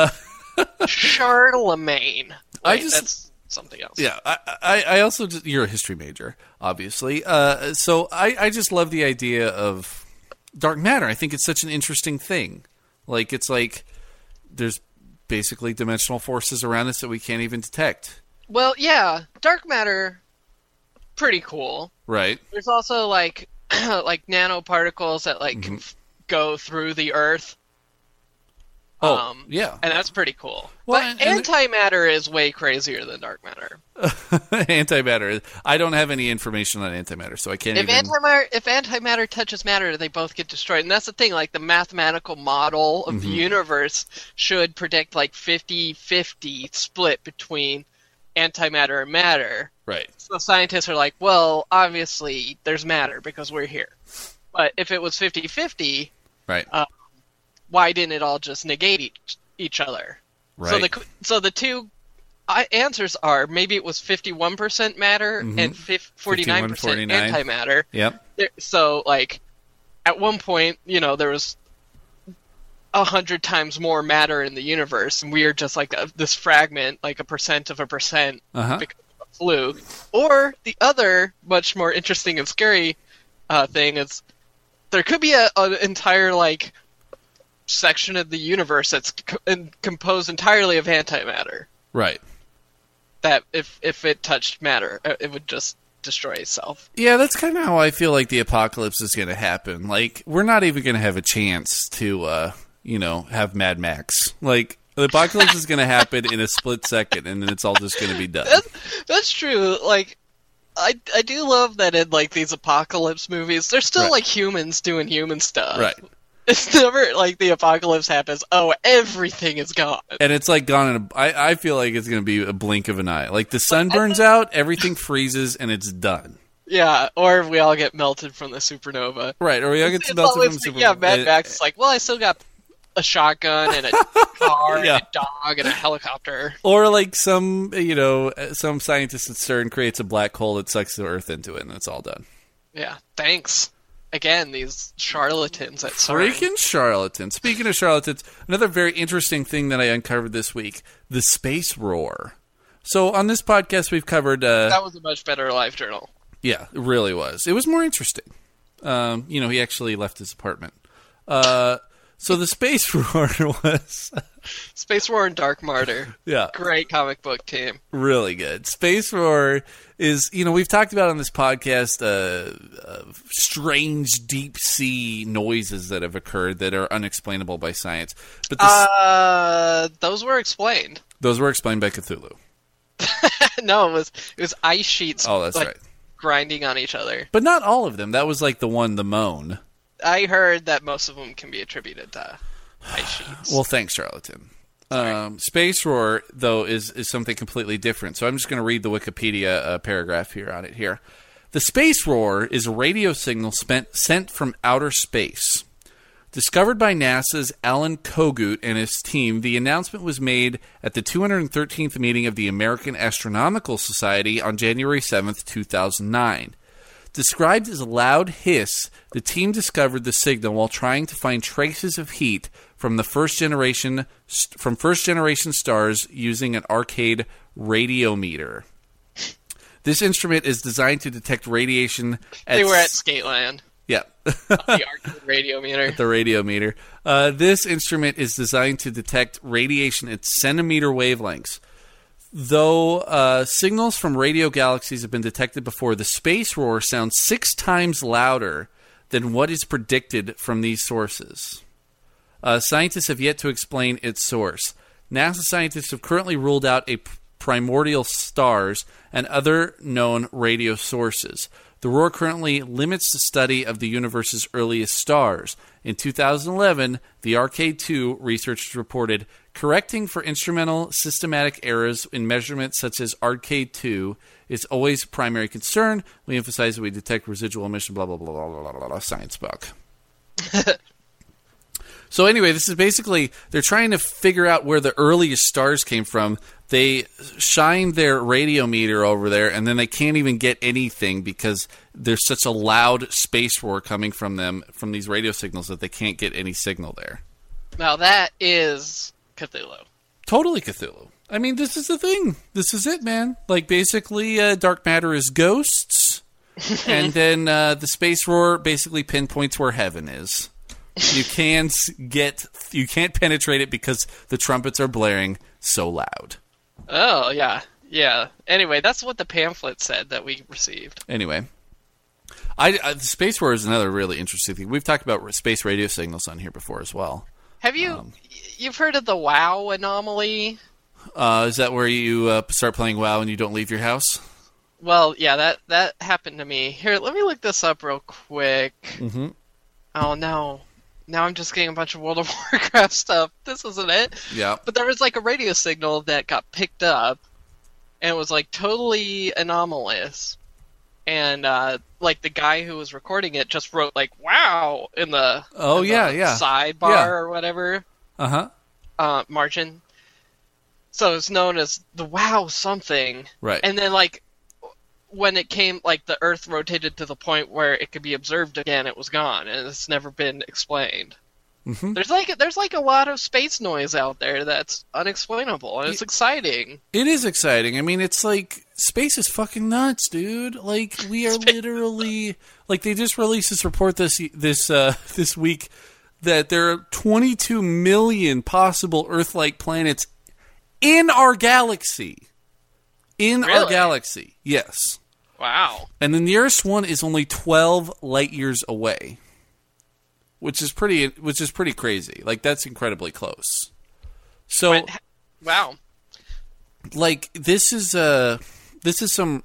Charlemagne. That's something else. Yeah. I also you're a history major, obviously. So I just love the idea of dark matter. I think it's such an interesting thing. Like it's like there's basically dimensional forces around us that we can't even detect. Well, yeah, dark matter, pretty cool. Right. There's also like nanoparticles that like go through the Earth. Yeah. And that's pretty cool. Well, but antimatter is way crazier than dark matter. Antimatter. I don't have any information on antimatter, so I can't if antimatter touches matter, they both get destroyed. And that's the thing, like the mathematical model of the universe should predict like 50-50 split between antimatter and matter. Right. So scientists are like, well, obviously there's matter because we're here. But if it was 50-50, right. Why didn't it all just negate each other? Right. So the two answers are maybe it was 51% matter and 49% antimatter. Yep. So like at one point, you know, there was 100 times more matter in the universe, and we are just like this fragment, like 1% of 1%, because of a fluke. Or the other, much more interesting and scary thing is there could be an entire like section of the universe that's composed entirely of antimatter. Right. That if it touched matter, it would just destroy itself. Yeah, that's kind of how I feel like the apocalypse is going to happen. Like, we're not even going to have a chance to, have Mad Max. Like, the apocalypse is going to happen in a split second, and then it's all just going to be done. That's true. Like, I do love that in like these apocalypse movies, there's still like humans doing human stuff. Right. It's never like the apocalypse happens. Oh, everything is gone. And it's like gone in I feel like it's going to be a blink of an eye. Like the sun burns out, everything freezes, and it's done. Yeah, or we all get melted from the supernova. Right, or we all get melted from the supernova. Yeah, Mad Max is like, well, I still got a shotgun and a car and a dog and a helicopter. Or like some scientist at CERN creates a black hole that sucks the Earth into it, and it's all done. Yeah, thanks. Again, these charlatans at CERN. Freaking charlatans. Speaking of charlatans, another very interesting thing that I uncovered this week, the space roar. So on this podcast, we've covered... that was a much better live journal. Yeah, it really was. It was more interesting. He actually left his apartment. So the Space Roar was... Space Roar and Dark Martyr. Yeah. Great comic book team. Really good. Space Roar is, we've talked about on this podcast strange deep sea noises that have occurred that are unexplainable by science. But those were explained. Those were explained by Cthulhu. No, it was ice sheets. Oh, that's right. Grinding on each other. But not all of them. That was like the moan. I heard that most of them can be attributed to ice sheets. Well, thanks, charlatan. Space Roar, though, is something completely different. So I'm just going to read the Wikipedia paragraph here on it here. The Space Roar is a radio signal sent from outer space. Discovered by NASA's Alan Kogut and his team, the announcement was made at the 213th meeting of the American Astronomical Society on January 7th, 2009. Described as a loud hiss, the team discovered the signal while trying to find traces of heat from first generation stars using an arcade radiometer. This instrument is designed to detect radiation. They were at Skateland. Yeah. The arcade radiometer. The radiometer. This instrument is designed to detect radiation at centimeter wavelengths. Though signals from radio galaxies have been detected before, the Space Roar sounds 6 times louder than what is predicted from these sources. Scientists have yet to explain its source. NASA scientists have currently ruled out primordial stars and other known radio sources. The roar currently limits the study of the universe's earliest stars. In 2011, the Arcade-2 researchers reported, correcting for instrumental systematic errors in measurements such as Arcade-2 is always a primary concern. We emphasize that we detect residual emission, blah, blah, blah, blah, blah, blah, blah, science book. So anyway, this is basically, they're trying to figure out where the earliest stars came from. They shine their radiometer over there, and then they can't even get anything because there's such a loud space roar coming from them, from these radio signals, that they can't get any signal there. Now that is Cthulhu. Totally Cthulhu. I mean, this is the thing. This is it, man. Like, basically, dark matter is ghosts, and then the space roar basically pinpoints where heaven is. You can't penetrate it because the trumpets are blaring so loud. Oh, yeah. Yeah. Anyway, that's what the pamphlet said that we received. Anyway. The Space Roar is another really interesting thing. We've talked about space radio signals on here before as well. Have you... You've heard of the WoW anomaly? Is that where you start playing WoW and you don't leave your house? Well, yeah, that happened to me. Here, let me look this up real quick. Mm-hmm. Oh, no. Now I'm just getting a bunch of World of Warcraft stuff. This isn't it. Yeah. But there was like a radio signal that got picked up, and it was like totally anomalous. And like the guy who was recording it just wrote like "wow" in the sidebar or whatever. Margin. So it's known as the WoW something. Right. And then like when it came, like the Earth rotated to the point where it could be observed again, it was gone, and it's never been explained. Mm-hmm. There's like a lot of space noise out there that's unexplainable, and it's exciting. It is exciting. I mean, it's like space is fucking nuts, dude. Like we are literally like they just released this report this week that there are 22 million possible Earth-like planets in our galaxy. Our galaxy, yes. Wow. And the nearest one is only 12 light years away, which is pretty crazy. Like that's incredibly close. So, wow. Like this is some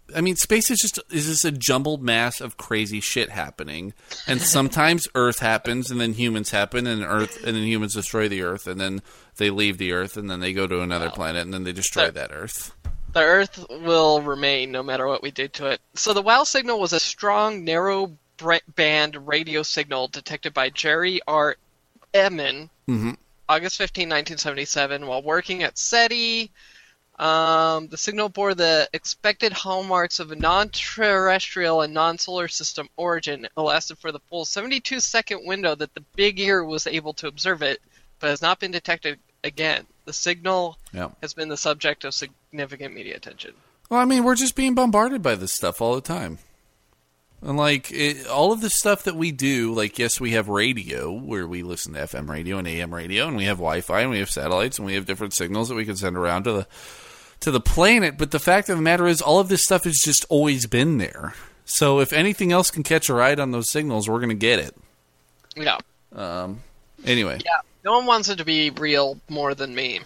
I mean, space is just a jumbled mass of crazy shit happening, and sometimes Earth happens, and then humans happen, and then humans destroy the Earth, and then they leave the Earth, and then they go to another planet, and then they destroy that Earth. The Earth will remain no matter what we do to it. So the WOW signal was a strong, narrow band radio signal detected by Jerry R. Emin, August 15, 1977, while working at SETI. The signal bore the expected hallmarks of a non-terrestrial and non-solar system origin. It lasted for the full 72-second window that the Big Ear was able to observe it, but has not been detected again. The signal has been the subject of significant media attention. Well, I mean, we're just being bombarded by this stuff all the time. And, all of the stuff that we do, yes, we have radio, where we listen to FM radio and AM radio, and we have Wi-Fi, and we have satellites, and we have different signals that we can send around to the planet. But the fact of the matter is, all of this stuff has just always been there. So if anything else can catch a ride on those signals, we're going to get it. Yeah. Anyway. Yeah. No one wants it to be real more than me.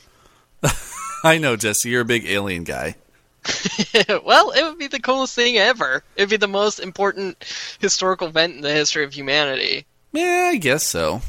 I know, Jesse. You're a big alien guy. Well, it would be the coolest thing ever. It would be the most important historical event in the history of humanity. Yeah, I guess so.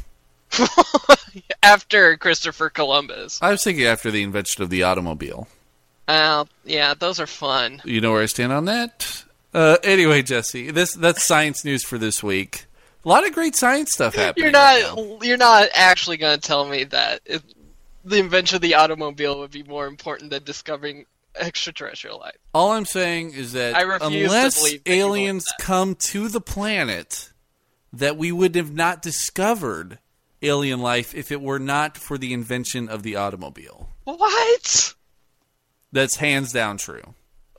After Christopher Columbus. I was thinking after the invention of the automobile. Yeah, those are fun. You know where I stand on that? Anyway, Jesse, that's science news for this week. A lot of great science stuff happening. You're not actually going to tell me that the invention of the automobile would be more important than discovering extraterrestrial life. All I'm saying is that unless aliens come to the planet, that we would have not discovered alien life if it were not for the invention of the automobile. What? That's hands down true.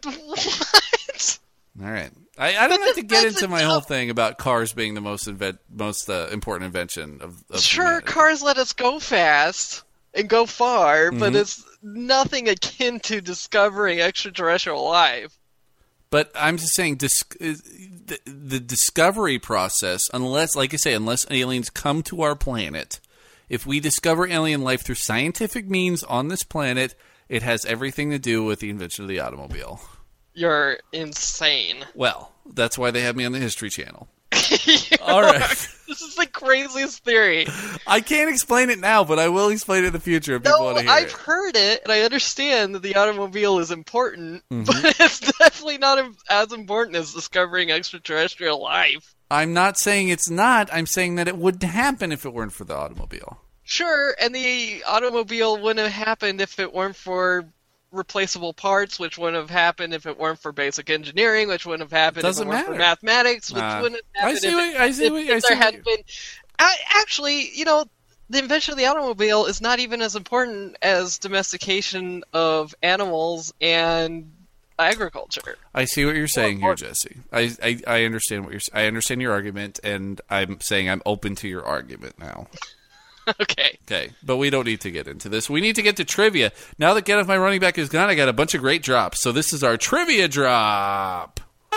What? All right. I don't have to get into my whole thing about cars being the most important invention of Sure, humanity. Cars let us go fast and go far, but it's nothing akin to discovering extraterrestrial life. But I'm just saying the discovery process, unless aliens come to our planet, if we discover alien life through scientific means on this planet, it has everything to do with the invention of the automobile. You're insane. Well, that's why they have me on the History Channel. All right. This is the craziest theory. I can't explain it now, but I will explain it in the future if people want to hear it. I've heard it, and I understand that the automobile is important, but it's definitely not as important as discovering extraterrestrial life. I'm not saying it's not. I'm saying that it wouldn't happen if it weren't for the automobile. Sure, and the automobile wouldn't have happened if it weren't for replaceable parts, which wouldn't have happened if it weren't for basic engineering, which wouldn't have happened if it weren't for mathematics, which wouldn't have happened if there had been... Actually, the invention of the automobile is not even as important as domestication of animals and agriculture. I see what you're saying here, Jesse. I understand I understand your argument, and I'm saying I'm open to your argument now. Okay, but we don't need to get into this. We need to get to trivia. Now that Get Off My Running Back is gone, I got a bunch of great drops. So this is our trivia drop.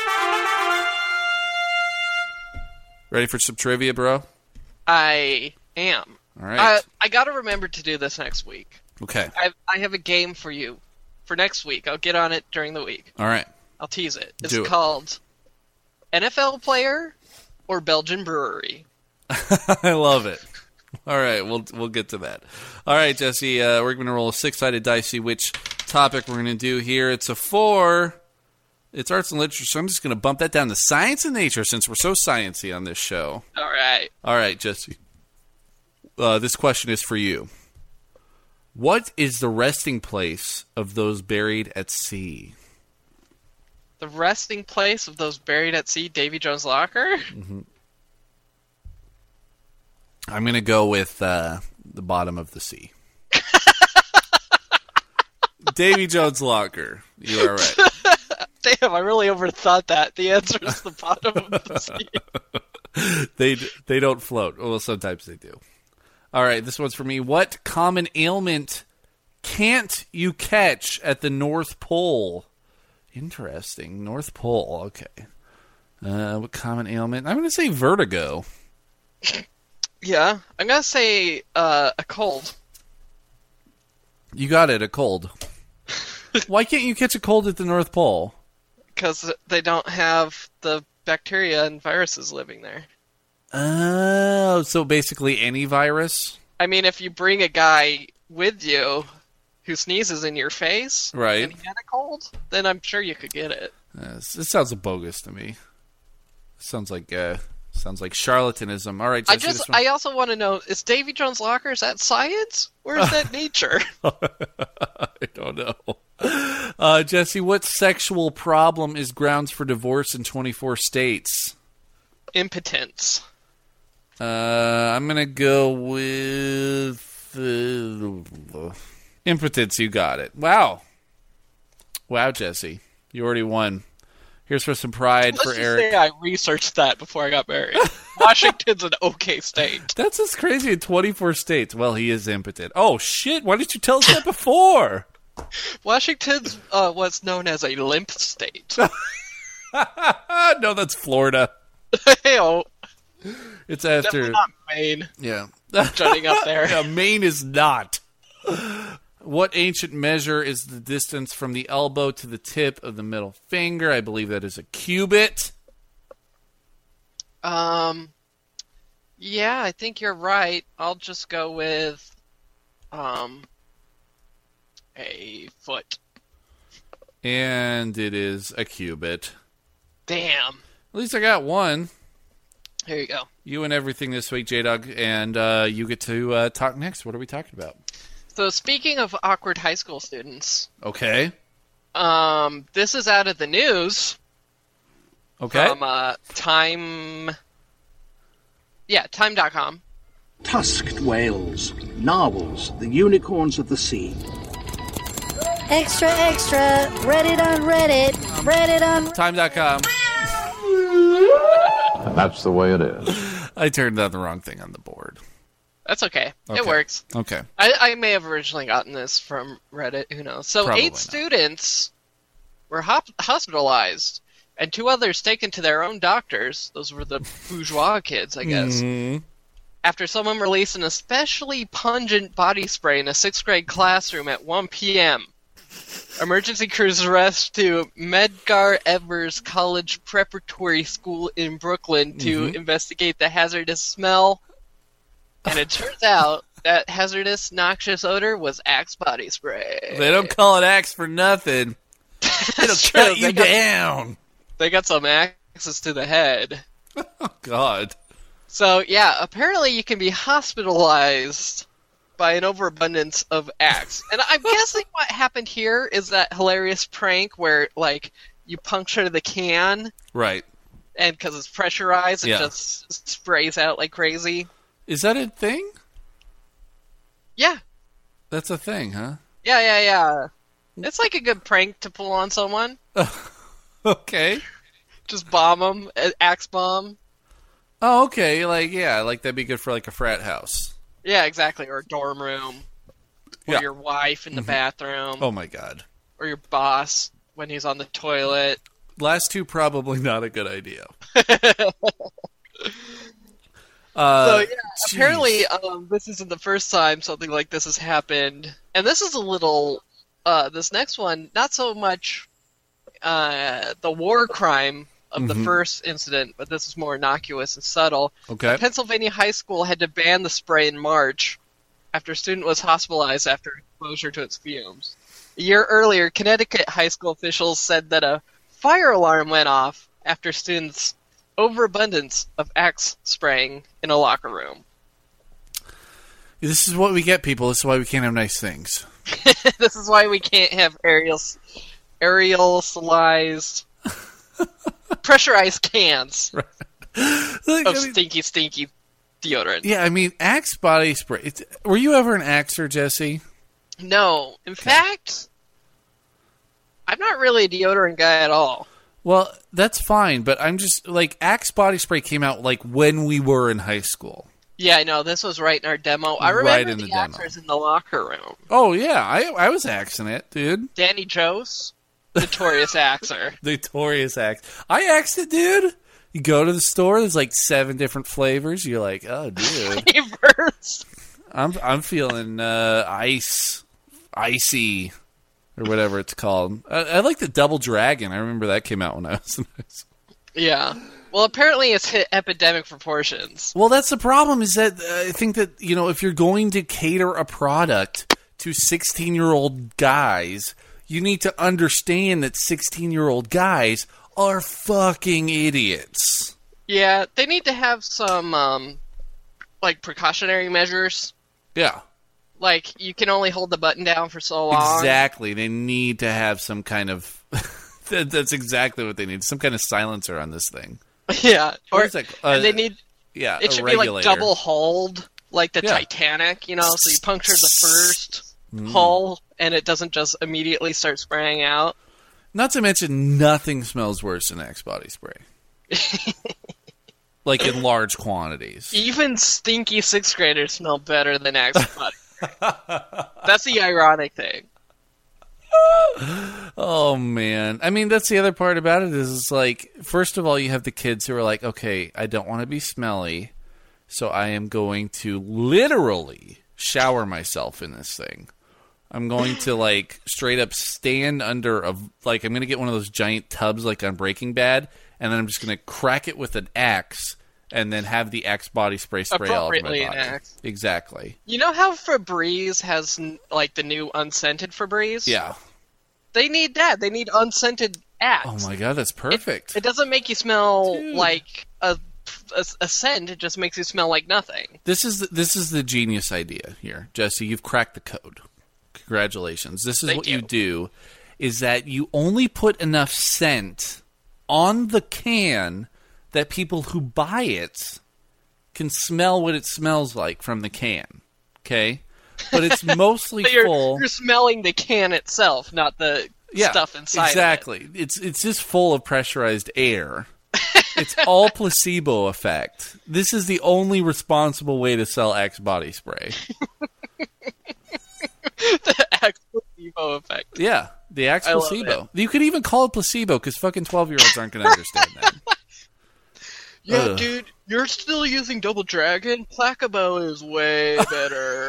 Ready for some trivia, bro? I am. All right. I got to remember to do this next week. Okay. I have a game for you for next week. I'll get on it during the week. All right. I'll tease it. It's called NFL Player or Belgian Brewery. I love it. All right, we'll get to that. All right, Jesse, we're going to roll a 6-sided dice, see which topic we're going to do here. It's a 4. It's arts and literature, so I'm just going to bump that down to science and nature since we're so sciencey on this show. All right, Jesse. This question is for you. What is the resting place of those buried at sea? The resting place of those buried at sea, Davy Jones' locker? Mm-hmm. I'm going to go with the bottom of the sea. Davy Jones' locker. You are right. Damn, I really overthought that. The answer is the bottom of the sea. They don't float. Well, sometimes they do. All right, this one's for me. What common ailment can't you catch at the North Pole? Interesting. North Pole. Okay. What common ailment? I'm going to say vertigo. Yeah, I'm going to say a cold. You got it, a cold. Why can't you catch a cold at the North Pole? Because they don't have the bacteria and viruses living there. Oh, so basically any virus? I mean, if you bring a guy with you who sneezes in your face, right, and he had a cold, then I'm sure you could get it. It sounds bogus to me. Sounds like charlatanism. All right, Jesse, I also want to know, is Davy Jones' locker, is that science or is that nature? I don't know. Jesse, what sexual problem is grounds for divorce in 24 states? Impotence. I'm gonna go with impotence. You got it. Wow, Jesse, you already won. Here's for some pride for Eric. Let's just say I researched that before I got married. Washington's an okay state. That's just crazy in 24 states. Well, he is impotent. Oh, shit. Why didn't you tell us that before? Washington's what's known as a limp state. No, that's Florida. Hey-oh. It's after... Definitely not Maine. Yeah. Jutting up there. Yeah, Maine is not. What ancient measure is the distance from the elbow to the tip of the middle finger? I believe that is a cubit. Yeah, I think you're right. I'll just go with a foot. And it is a cubit. Damn. At least I got one. Here you go. You and everything this week, J-Dog, and you get to talk next. What are we talking about? So speaking of awkward high school students. Okay. This is out of the news. Okay. From Time... Yeah, Time.com. Tusked whales, narwhals, the unicorns of the sea. Extra, extra, Reddit on Reddit, Reddit on... Time.com. That's the way it is. I turned on the wrong thing on the board. That's okay. It works. Okay. I may have originally gotten this from Reddit. Who knows? So Probably 8 not. students were hospitalized and 2 others taken to their own doctors. Those were the bourgeois kids, I guess. Mm-hmm. After someone released an especially pungent body spray in a 6th grade classroom at 1 p.m. Emergency crews rushed to Medgar Evers College Preparatory School in Brooklyn to investigate the hazardous smell. And it turns out that hazardous, noxious odor was Axe body spray. They don't call it Axe for nothing. It'll cut you down. They got some axes to the head. Oh, God. So, yeah, apparently you can be hospitalized by an overabundance of Axe. And I'm guessing what happened here is that hilarious prank where, like, you puncture the can. Right. And because it's pressurized, it just sprays out like crazy. Is that a thing? Yeah. That's a thing, huh? Yeah. It's like a good prank to pull on someone. Okay. Just bomb them, Axe bomb. Oh, okay. Like that'd be good for like a frat house. Yeah, exactly. Or a dorm room. Or your wife in the bathroom. Oh my God. Or your boss when he's on the toilet. Last two, probably not a good idea. Apparently this isn't the first time something like this has happened. And this is a little, this next one, not so much the war crime of the first incident, but this is more innocuous and subtle. Okay. A Pennsylvania high school had to ban the spray in March after a student was hospitalized after exposure to its fumes. A year earlier, Connecticut high school officials said that a fire alarm went off after students' overabundance of Axe spraying in a locker room. This is what we get, people. This is why we can't have nice things. This is why we can't have aerosolized, pressurized cans of stinky deodorant. Yeah, I mean, Axe body spray. Were you ever an Axer, Jesse? No. In fact, I'm not really a deodorant guy at all. Well, that's fine, but I'm just, like, Axe body spray came out, like, when we were in high school. Yeah, I know. This was right in our demo. I remember the Axers in the locker room. Oh, yeah. I was Axing it, dude. Danny Jose, notorious Axer. Notorious Axe. I axed it, dude. You go to the store, there's, like, 7 different flavors. You're like, oh, dude. Flavors? I'm feeling icy. or whatever it's called. I like the Double Dragon. I remember that came out when I was in high school. Yeah. Well, apparently it's hit epidemic proportions. Well, that's the problem, is that I think that, if you're going to cater a product to 16-year-old guys, you need to understand that 16-year-old guys are fucking idiots. Yeah, they need to have some, precautionary measures. Yeah. Like, you can only hold the button down for so long. Exactly. They need to have some kind of... that's exactly what they need. Some kind of silencer on this thing. Yeah. Or and they need... Yeah, it should be, double hulled, like the Titanic, so you puncture the first hull, and it doesn't just immediately start spraying out. Not to mention, nothing smells worse than Axe body spray. Like, in large quantities. Even stinky 6th graders smell better than Axe body spray. That's the ironic thing. Oh, man. I mean, that's the other part about it is it's like, first of all, you have the kids who are like, okay, I don't want to be smelly, so I am going to literally shower myself in this thing. I'm going to, straight up stand under I'm going to get one of those giant tubs like on Breaking Bad, and then I'm just going to crack it with an axe and then have the Axe body spray all over my body. Exactly. You know how Febreze has, the new unscented Febreze? Yeah. They need that. They need unscented Axe. Oh my god, that's perfect. It doesn't make you smell like a scent. It just makes you smell like nothing. This is the genius idea here, Jesse. You've cracked the code. Congratulations. This is what you do, is that you only put enough scent on the can that people who buy it can smell what it smells like from the can. Okay? But it's mostly full. You're smelling the can itself, not the stuff inside exactly. of it. It's just full of pressurized air. It's all placebo effect. This is the only responsible way to sell Axe body spray. The Axe placebo effect. Yeah, the Axe placebo. You could even call it placebo because fucking 12-year-olds aren't going to understand that. Yeah, dude, you're still using Double Dragon? Placebo is way better.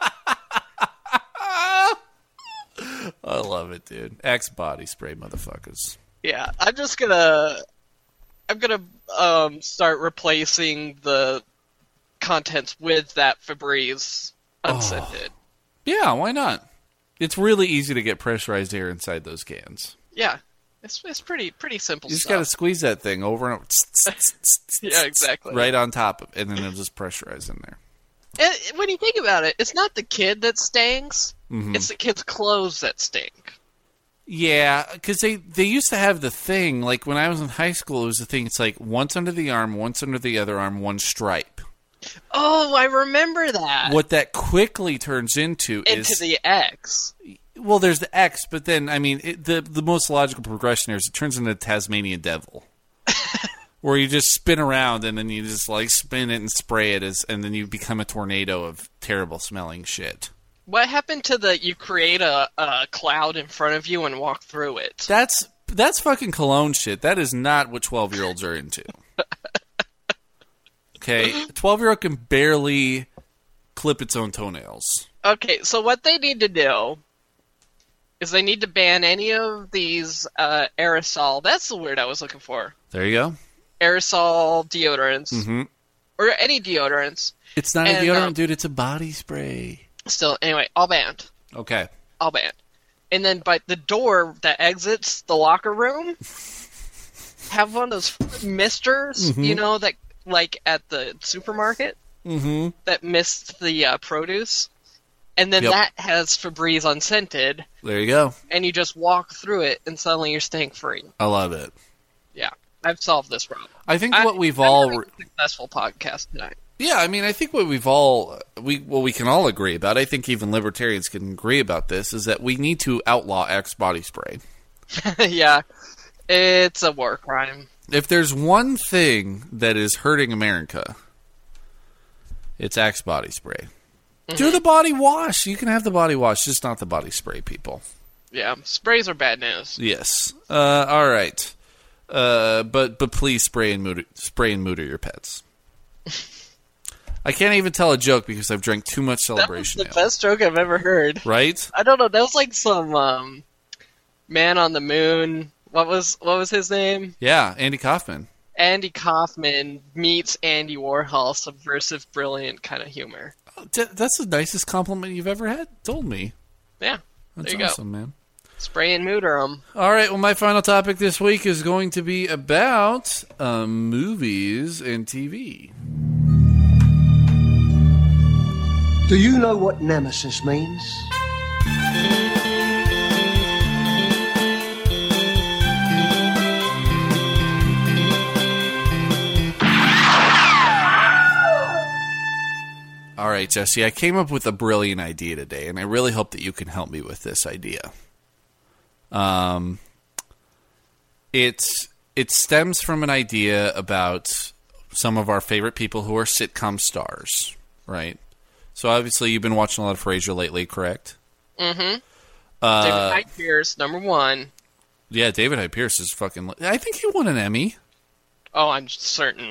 I love it, dude. Axe body spray, motherfuckers. Yeah, I'm gonna start replacing the contents with that Febreze unscented. Yeah, why not? It's really easy to get pressurized air inside those cans. Yeah, it's pretty simple. You just stuff. got to squeeze that thing over and over. Yeah, exactly. Right on top of it, and then it'll just pressurize in there. And when you think about it, it's not the kid that stinks. Mm-hmm. It's the kid's clothes that stink. Yeah, because they used to have the thing, like when I was in high school, it was the thing, it's like once under the arm, once under the other arm, one stripe. Oh, I remember that. What that quickly turns into is... the X. Well, there's the X, but then, I mean, the most logical progression here is it turns into Tasmanian Devil. Where you just spin around and then you just spin it and spray it, and then you become a tornado of terrible smelling shit. What happened to you create a cloud in front of you and walk through it? That's fucking cologne shit. That is not what 12-year-olds are into. Okay? A 12-year-old can barely clip its own toenails. Okay, so what they need to do is they need to ban any of these aerosol. That's the word I was looking for. There you go. Aerosol deodorants. Mm-hmm. Or any deodorants. It's not a deodorant, dude. It's a body spray. Still, anyway, all banned. Okay. All banned. And then by the door that exits the locker room, have one of those misters, mm-hmm. That like at the supermarket, mm-hmm. that mist the produce. And then that has Febreze unscented. There you go. And you just walk through it, and suddenly you're stink free. I love it. Yeah, I've solved this problem. I think what we've all successful podcast tonight. Yeah, I mean, I think what we've all we can all agree about. I think even libertarians can agree about this is that we need to outlaw Axe body spray. Yeah, it's a war crime. If there's one thing that is hurting America, it's Axe body spray. Mm-hmm. Do the body wash. You can have the body wash, just not the body spray, people. Yeah, sprays are bad news. Yes. All right. But please spray and neuter your pets. I can't even tell a joke because I've drank too much Celebration Ale. That was the best joke I've ever heard. Right? I don't know. That was like some Man on the Moon. What was his name? Yeah, Andy Kaufman. Andy Kaufman meets Andy Warhol, subversive, brilliant kind of humor. That's the nicest compliment you've ever told me. Yeah, that's there you awesome, go. Man. Spray and neuter them. All right, well, my final topic this week is going to be about movies and TV. Do you know what nemesis means? All right, Jesse, I came up with a brilliant idea today, and I really hope that you can help me with this idea. It stems from an idea about some of our favorite people who are sitcom stars, right? So obviously you've been watching a lot of Frasier lately, correct? Mm-hmm. David Hyde Pierce, number one. Yeah, David Hyde Pierce is fucking... I think he won an Emmy. Oh, I'm certain.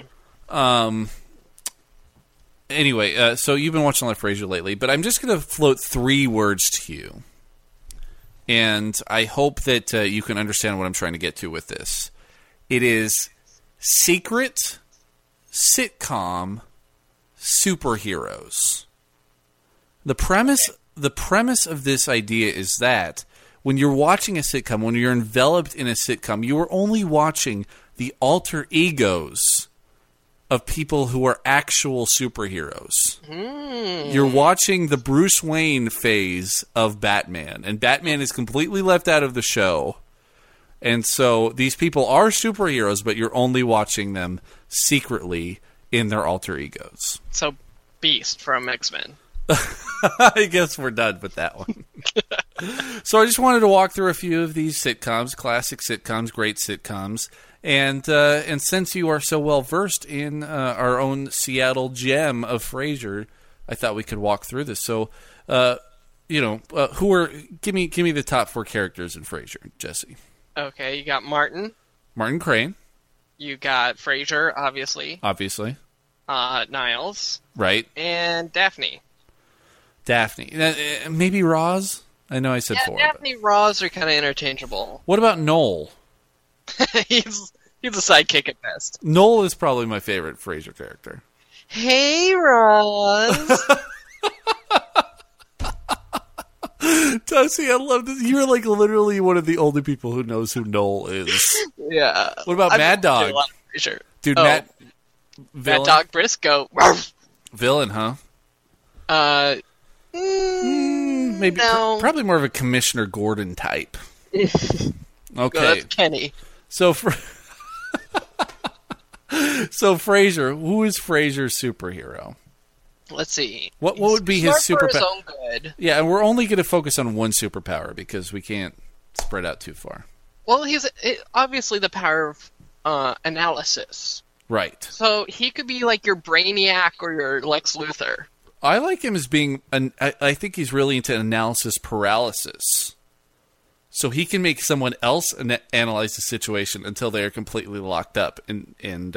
Anyway, so you've been watching a lot of Frasier lately, but I'm just going to float 3 words to you. And I hope that you can understand what I'm trying to get to with this. It is secret sitcom superheroes. The premise of this idea is that when you're watching a sitcom, when you're enveloped in a sitcom, you are only watching the alter egos of people who are actual superheroes. You're watching the Bruce Wayne phase of Batman, and Batman is completely left out of the show. And so these people are superheroes, but you're only watching them secretly in their alter egos. So Beast from X-Men. I guess we're done with that one. So I just wanted to walk through a few of these sitcoms, classic sitcoms, great sitcoms. And since you are so well versed in our own Seattle gem of Frasier, I thought we could walk through this. So, give me the top 4 characters in Frasier, Jesse. Okay, you got Martin Crane. You got Frasier, obviously. Niles. Right. And Daphne. Maybe Roz? I know I said 4. Daphne and Roz are kind of interchangeable. What about Noel? He's a sidekick at best. Noel is probably my favorite Frasier character. Hey, Roz. Tussie, I love this. You're like literally one of the only people who knows who Noel is. Yeah. What about Mad Dog? Dude, Mad Dog Briscoe. Villain, huh? Maybe no. Probably more of a Commissioner Gordon type. Okay. No, that's Kenny. So Frasier, who is Frasier's superhero? Let's see. What would be his superpower? His own good. Yeah, and we're only going to focus on one superpower because we can't spread out too far. Well, he's obviously the power of analysis. Right. So he could be like your Brainiac or your Lex Luthor. I like him as being... I think he's really into analysis paralysis. So he can make someone else analyze the situation until they are completely locked up and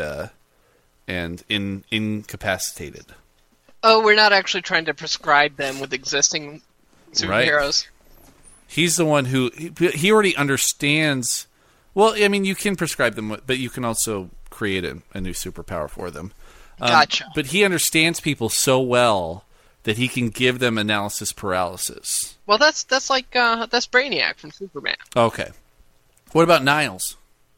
incapacitated. Oh, we're not actually trying to prescribe them with existing superheroes. Right. He's the one who... He already understands... Well, I mean, you can prescribe them, but you can also create a new superpower for them. Gotcha. But he understands people so well that he can give them analysis paralysis. Well, that's Brainiac from Superman. Okay. What about Niles?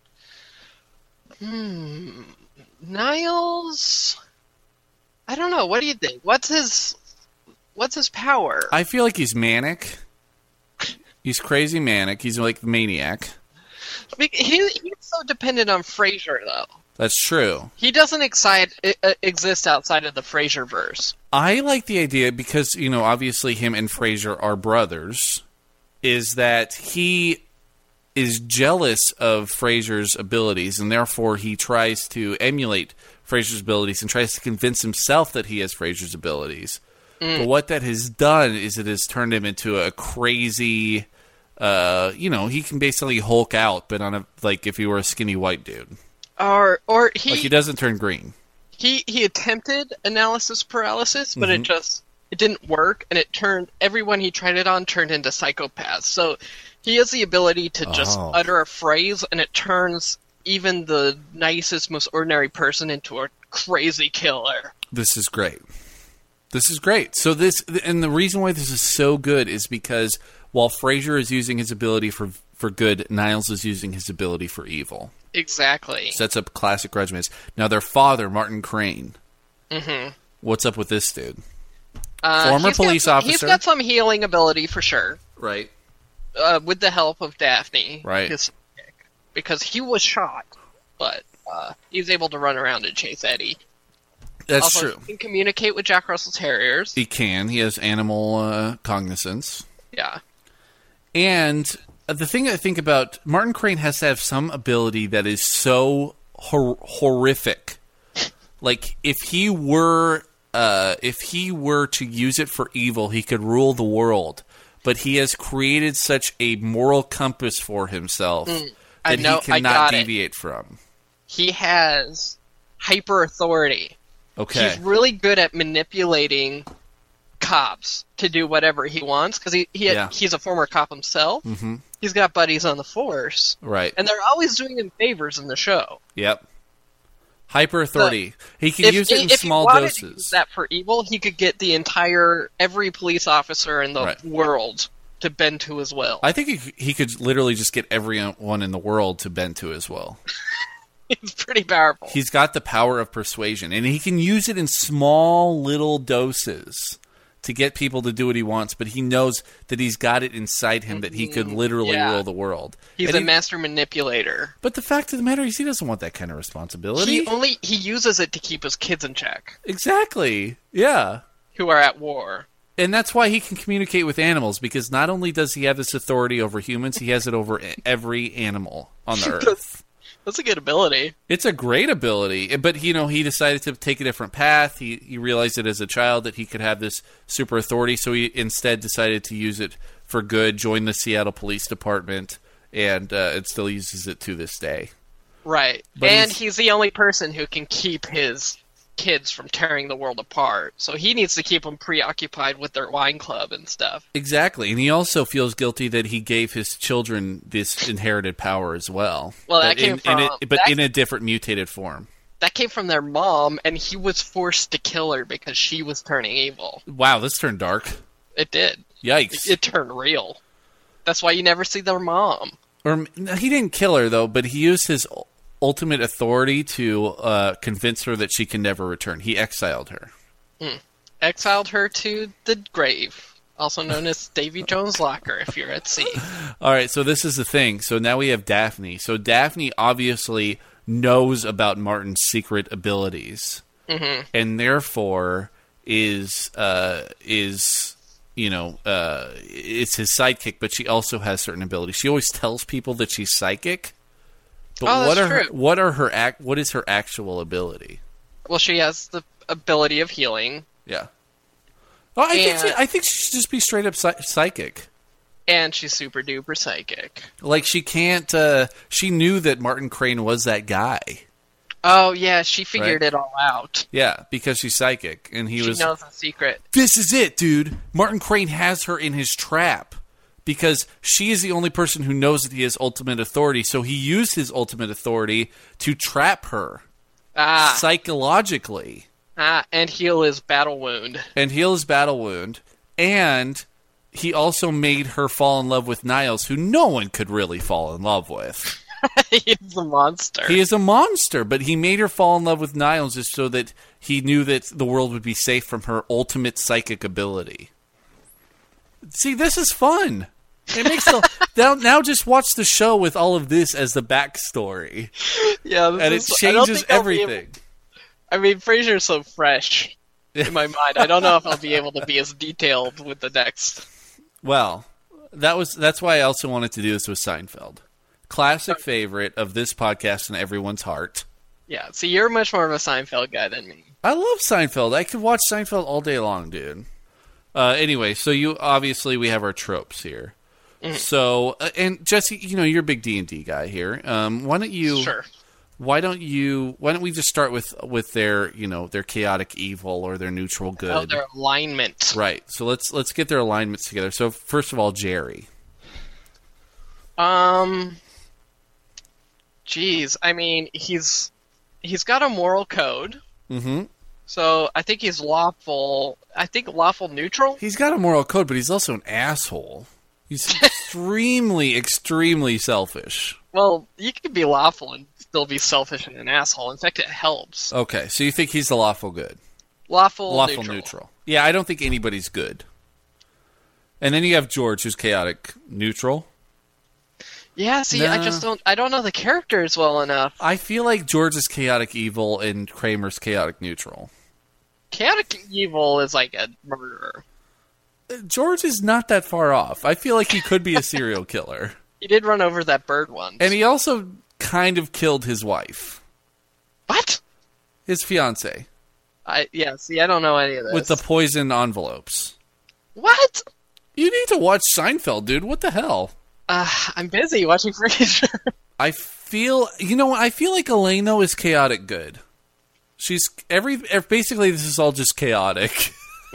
Niles? I don't know. What do you think? What's his power? I feel like he's manic. He's crazy manic. He's like the maniac. I mean, he's so dependent on Frasier, though. That's true. He doesn't exist outside of the Frasier-verse. I like the idea because, obviously him and Frasier are brothers, is that he is jealous of Frasier's abilities, and therefore he tries to emulate Frasier's abilities and tries to convince himself that he has Frasier's abilities. But what that has done is it has turned him into a crazy... he can basically Hulk out, but on if he were a skinny white dude. Or he doesn't turn green. He attempted analysis paralysis, but it didn't work, and everyone he tried it on turned into psychopaths. So He has the ability to just utter a phrase, and it turns even the nicest, most ordinary person into a crazy killer. This is great. So and the reason why this is so good is because while Frasier is using his ability for good, Niles is using his ability for evil. Exactly. Sets up classic regimens. Now, their father, Martin Crane. Mm-hmm. What's up with this dude? Former police officer. He's got some healing ability for sure. Right. With the help of Daphne. Right. Because he was shot, but he's able to run around and chase Eddie. That's also, true. He can communicate with Jack Russell Terriers. He can. He has animal cognizance. Yeah. And the thing I think about, Martin Crane has to have some ability that is so horrific. Like, if he were to use it for evil, he could rule the world. But he has created such a moral compass for himself that he cannot deviate from. He has hyper authority. Okay. He's really good at manipulating cops to do whatever he wants because he's a former cop himself. Mm-hmm. He's got buddies on the force. Right. And they're always doing him favors in the show. Yep. Hyper authority. He can use it in small doses. If he wanted to use that for evil, he could get every police officer in the world to bend to his will. I think he could literally just get everyone in the world to bend to his will. He's pretty powerful. He's got the power of persuasion, and he can use it in small little doses to get people to do what he wants, but he knows that he's got it inside him that he could literally rule the world. He's a master manipulator. But the fact of the matter is he doesn't want that kind of responsibility. He uses it to keep his kids in check. Exactly. Yeah. Who are at war. And that's why he can communicate with animals, because not only does he have this authority over humans, he has it over every animal on the earth. That's a good ability. It's a great ability, but he decided to take a different path. He realized it as a child that he could have this super authority, so he instead decided to use it for good, join the Seattle Police Department, and it still uses it to this day. Right. But he's the only person who can keep his kids from tearing the world apart. So he needs to keep them preoccupied with their wine club and stuff. Exactly. And he also feels guilty that he gave his children this inherited power as well. Well, that came from... in a different mutated form. That came from their mom, and he was forced to kill her because she was turning evil. Wow, this turned dark. It did. Yikes. It turned real. That's why you never see their mom. Or he didn't kill her, though, but he used his ultimate authority to convince her that she can never return. He exiled her. Exiled her to the grave, also known as Davy Jones' locker if you're at sea. All right, so this is the thing. So now we have Daphne. So Daphne obviously knows about Martin's secret abilities, and therefore is it's his sidekick. But she also has certain abilities. She always tells people that she's psychic. But what is her actual ability? Well, she has the ability of healing. Yeah. Oh, I think she should just be straight up psychic. And she's super duper psychic. Like she can't. She knew that Martin Crane was that guy. Oh yeah, she figured it all out. Yeah, because she's psychic, and she knows the secret. This is it, dude. Martin Crane has her in his trap. Because she is the only person who knows that he has ultimate authority, so he used his ultimate authority to trap her psychologically. And heal his battle wound. And he also made her fall in love with Niles, who no one could really fall in love with. He's a monster. He is a monster, but he made her fall in love with Niles just so that he knew that the world would be safe from her ultimate psychic ability. See, this is fun. It makes now just watch the show with all of this as the backstory. Yeah, and it changes everything. Frasier's so fresh in my mind. I don't know if I'll be able to be as detailed with the next. Well, that's why I also wanted to do this with Seinfeld. Classic favorite of this podcast and everyone's heart. Yeah, so you're much more of a Seinfeld guy than me. I love Seinfeld. I could watch Seinfeld all day long, dude. Anyway, so we have our tropes here. So, and Jesse, you're a big D&D guy here. Why don't you? Sure. Why don't we just start with their their chaotic evil or their neutral good? Oh, their alignment. Right. So let's get their alignments together. So first of all, Jerry. Geez, I mean, he's got a moral code. Mm-hmm. So I think he's lawful. I think lawful neutral. He's got a moral code, but he's also an asshole. He's extremely, extremely selfish. Well, you can be lawful and still be selfish and an asshole. In fact, it helps. Okay, so you think he's the lawful good? Lawful neutral. Yeah, I don't think anybody's good. And then you have George, who's chaotic neutral. Yeah, see, I don't know the characters well enough. I feel like George is chaotic evil and Kramer's chaotic neutral. Chaotic evil is like a murderer. George is not that far off. I feel like he could be a serial killer. He did run over that bird once. And he also kind of killed his wife. What? His fiancée. I don't know any of this. With the poison envelopes. What? You need to watch Seinfeld, dude. What the hell? I'm busy watching Frasier. I feel like Elaine, though, is chaotic good. She's basically this is all just chaotic.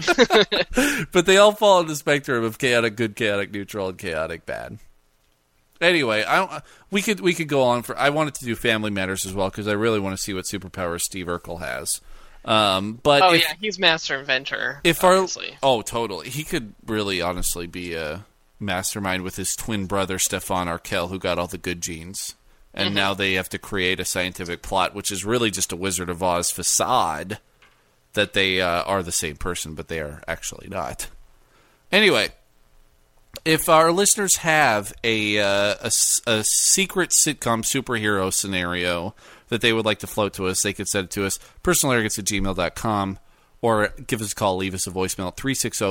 But they all fall on the spectrum of chaotic good, chaotic neutral, and chaotic bad. Anyway, we could go on for. I wanted to do Family Matters as well because I really want to see what superpowers Steve Urkel has. But he's master inventor. Totally, he could really honestly be a mastermind with his twin brother Stefan Urkel, who got all the good genes, and now they have to create a scientific plot, which is really just a Wizard of Oz facade. That they are the same person, but they are actually not. Anyway, if our listeners have a secret sitcom superhero scenario that they would like to float to us, they could send it to us, personalarrogance@gmail.com, or give us a call, leave us a voicemail at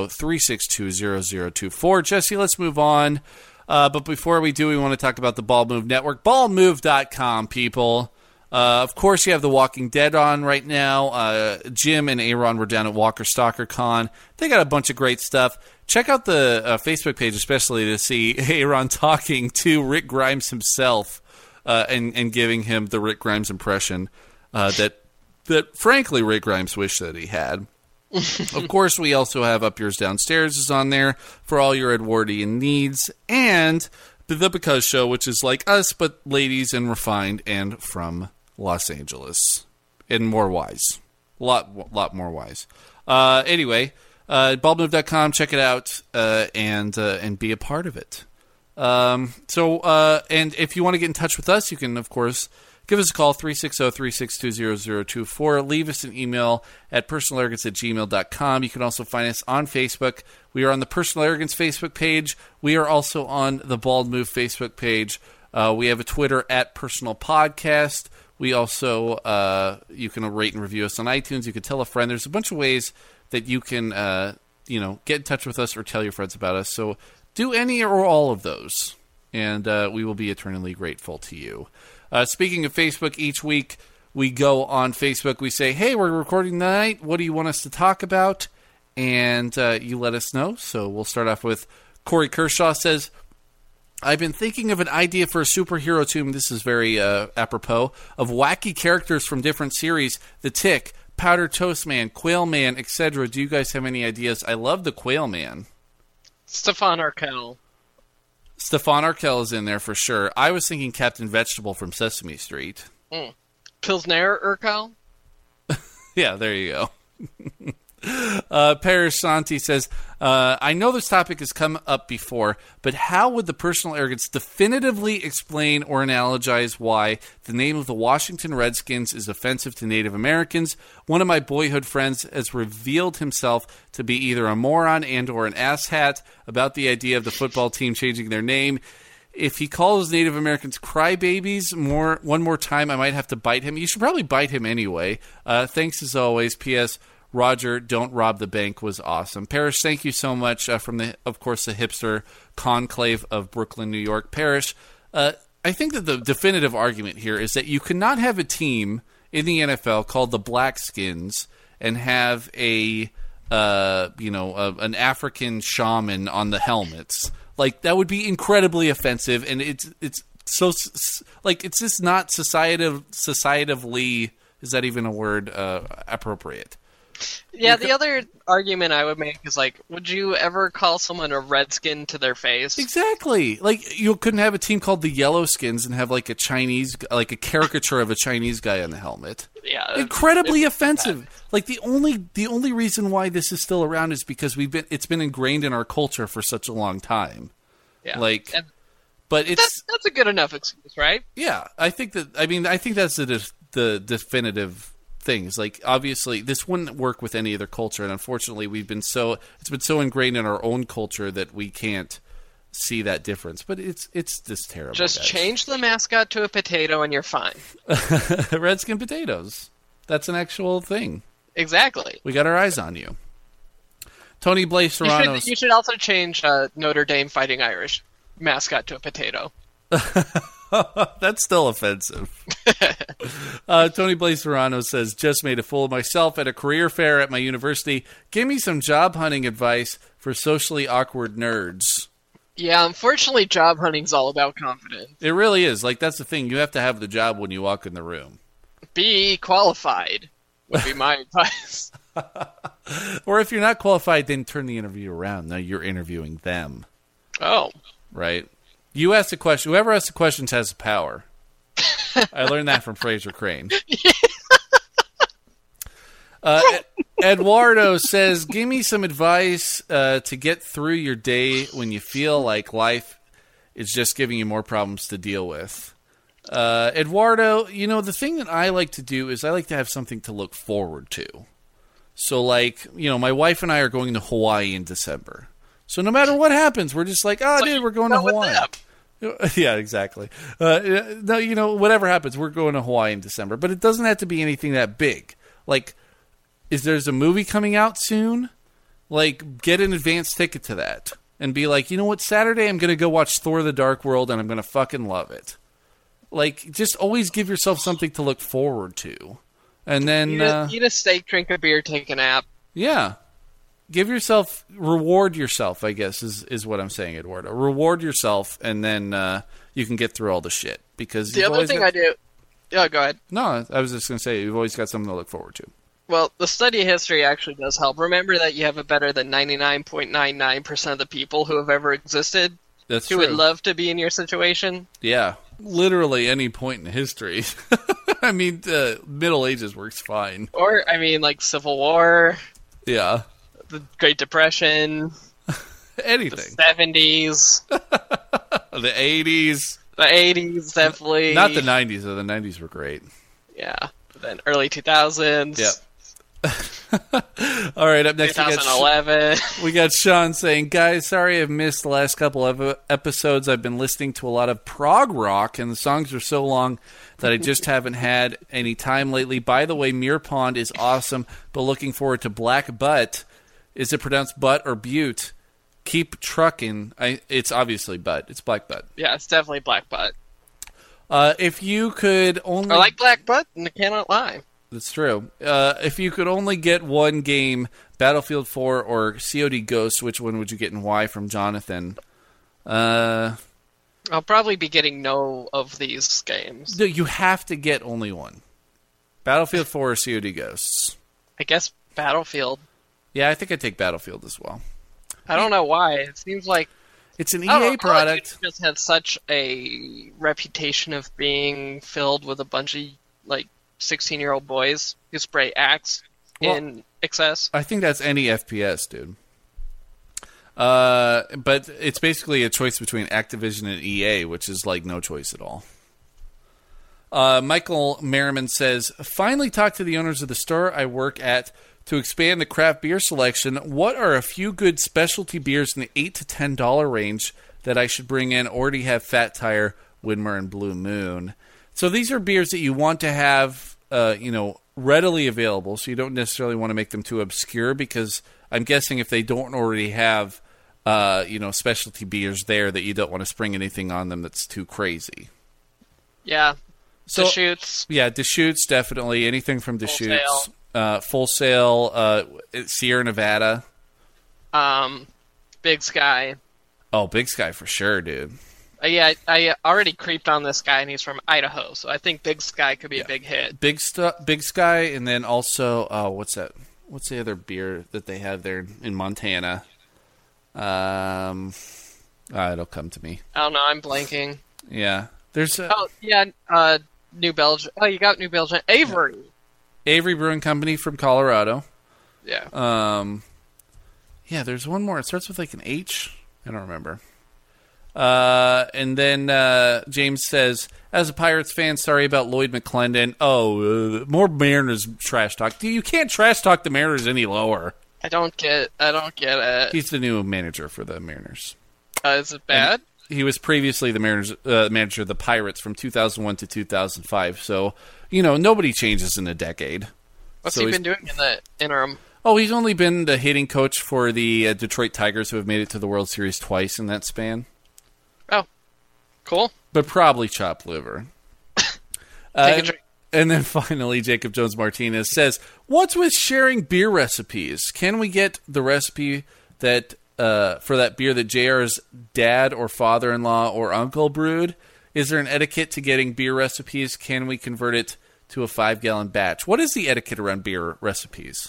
360-362-0024. Jesse, let's move on. But before we do, we want to talk about the Bald Move Network. BaldMove.com, people. Of course, you have The Walking Dead on right now. Jim and Aaron were down at Walker Stalker Con. They got a bunch of great stuff. Check out the Facebook page, especially to see Aaron talking to Rick Grimes himself and giving him the Rick Grimes impression that frankly, Rick Grimes wished that he had. Of course, we also have Up Yours Downstairs is on there for all your Edwardian needs. And The Because Show, which is like us, but ladies and refined and from Los Angeles. And more wise. A lot more wise. Anyway, baldmove.com, check it out, and be a part of it. And if you want to get in touch with us, you can, of course, give us a call, 360-362-0024. Leave us an email at personalarrogance@gmail.com. You can also find us on Facebook. We are on the Personal Arrogance Facebook page. We are also on the Bald Move Facebook page. We have a Twitter at Personal Podcast. We also, you can rate and review us on iTunes. You can tell a friend. There's a bunch of ways that you can, get in touch with us or tell your friends about us. So do any or all of those, and we will be eternally grateful to you. Speaking of Facebook, each week we go on Facebook. We say, hey, we're recording tonight. What do you want us to talk about? And you let us know. So we'll start off with Corey Kershaw says, I've been thinking of an idea for a superhero team, this is very apropos, of wacky characters from different series. The Tick, Powder Toast Man, Quail Man, etc. Do you guys have any ideas? I love the Quail Man. Stefan Urkel. Stefan Urkel is in there for sure. I was thinking Captain Vegetable from Sesame Street. Pilsner Urkel? Yeah, there you go. Parish Santi says, I know this topic has come up before, but how would the Personal Arrogance definitively explain or analogize why the name of the Washington Redskins is offensive to Native Americans? One of my boyhood friends has revealed himself to be either a moron and or an asshat about the idea of the football team changing their name. If he calls Native Americans crybabies one more time, I might have to bite him. You should probably bite him anyway. Thanks as always. P.S. Roger, Don't Rob the Bank was awesome. Parrish, thank you so much from the hipster conclave of Brooklyn, New York. Parrish, I think that the definitive argument here is that you cannot have a team in the NFL called the Blackskins and have an African shaman on the helmets. Like, that would be incredibly offensive, and it's so like it's just not societally, is that even a word, appropriate. Yeah, the other argument I would make is, like, would you ever call someone a Redskin to their face? Exactly. Like, you couldn't have a team called the Yellowskins and have, like, a caricature of a Chinese guy on the helmet. Yeah. Incredibly offensive. Like, the only reason why this is still around is because it's been ingrained in our culture for such a long time. Yeah. Like, but it's... That's a good enough excuse, right? Yeah. I think that's the definitive things. Like, obviously this wouldn't work with any other culture, and unfortunately it's been so ingrained in our own culture that we can't see that difference. But it's this terrible. Just guys. change the mascot to a potato and you're fine. Redskin potatoes. That's an actual thing. Exactly. We got our eyes on you. Tony Blaze Serrano. You should also change Notre Dame Fighting Irish mascot to a potato. That's still offensive. Tony Blaze Serrano says, just made a fool of myself at a career fair at my university. Give me some job hunting advice for socially awkward nerds. Yeah, unfortunately, job hunting's all about confidence. It really is. Like, that's the thing. You have to have the job when you walk in the room. Be qualified would be my advice. Or if you're not qualified, then turn the interview around. Now you're interviewing them. Oh. Right? You ask the question. Whoever asks the questions has the power. I learned that from Fraser Crane. Eduardo says, give me some advice to get through your day when you feel like life is just giving you more problems to deal with. Eduardo, the thing that I like to do is I like to have something to look forward to. So, like, my wife and I are going to Hawaii in December. So no matter what happens, we're just like, dude, we're going to Hawaii. Yeah, exactly. No, whatever happens, we're going to Hawaii in December. But it doesn't have to be anything that big. Like, there's a movie coming out soon? Like, get an advance ticket to that. And be like, you know what, Saturday I'm going to go watch Thor the Dark World and I'm going to fucking love it. Like, just always give yourself something to look forward to. And then... eat a steak, drink a beer, take a nap. Yeah. Reward yourself, I guess, is what I'm saying, Eduardo. Reward yourself, and then you can get through all the shit. Because the other thing I do... Yeah, go ahead. No, I was just going to say, you've always got something to look forward to. Well, the study of history actually does help. Remember that you have a better than 99.99% of the people who have ever existed That's who true. would love to be in your situation. Yeah, literally any point in history. I mean, Middle Ages works fine. Or, like Civil War. Yeah. The Great Depression. Anything. The 70s. The 80s. The 80s, definitely. Not the 90s, though. The 90s were great. Yeah. Then early 2000s. Yep. All right, up next 2011. We got Sean saying, guys, sorry I've missed the last couple of episodes. I've been listening to a lot of prog rock, and the songs are so long that I just haven't had any time lately. By the way, Muir Pond is awesome, but looking forward to Black Butt. Is it pronounced butt or butte? Keep trucking. It's obviously butt. It's Black Butt. Yeah, it's definitely Black Butt. If you could only... I like Black Butt, and I cannot lie. That's true. If you could only get one game, Battlefield 4 or COD Ghosts, which one would you get and why? From Jonathan. I'll probably be getting no of these games. No, you have to get only one. Battlefield 4 or COD Ghosts. I guess Battlefield. Yeah, I think I'd take Battlefield as well. I don't know why. It seems like... It's an EA product. It just had such a reputation of being filled with a bunch of, 16-year-old boys who spray Axe in excess. I think that's any FPS, dude. But it's basically a choice between Activision and EA, which is no choice at all. Michael Merriman says, finally talked to the owners of the store I work at to expand the craft beer selection. What are a few good specialty beers in the $8 to $10 range that I should bring in? Already have Fat Tire, Widmer, and Blue Moon. So these are beers that you want to have, readily available. So you don't necessarily want to make them too obscure, because I'm guessing if they don't already have, specialty beers there, that you don't want to spring anything on them that's too crazy. Yeah. So, Deschutes. Yeah, Deschutes, definitely. Anything from Deschutes. Full Sail. Full Sail, Sierra Nevada. Big Sky. Oh, Big Sky for sure, dude. Yeah, I already creeped on this guy, and he's from Idaho, so I think Big Sky could be a big hit. Big Sky, and then also, what's that? what's the other beer that they have there in Montana? It'll come to me. I don't know. I'm blanking. Yeah. There's New Belgium. Oh, you got New Belgium. Avery Brewing Company from Colorado. Yeah. Yeah, there's one more. It starts with like an H. I don't remember. And then James says, as a Pirates fan, sorry about Lloyd McClendon. More Mariners trash talk. You can't trash talk the Mariners any lower. I don't get it. He's the new manager for the Mariners. Is it bad? And he was previously the Mariners manager of the Pirates from 2001 to 2005. So, nobody changes in a decade. What's he been doing in the interim? Oh, he's only been the hitting coach for the Detroit Tigers, who have made it to the World Series twice in that span. Oh, cool. But probably chopped liver. Take a drink. And then finally, Jacob Jones Martinez says, what's with sharing beer recipes? Can we get the recipe that for that beer that JR's dad or father-in-law or uncle brewed? Is there an etiquette to getting beer recipes? Can we convert it to a 5-gallon batch? What is the etiquette around beer recipes?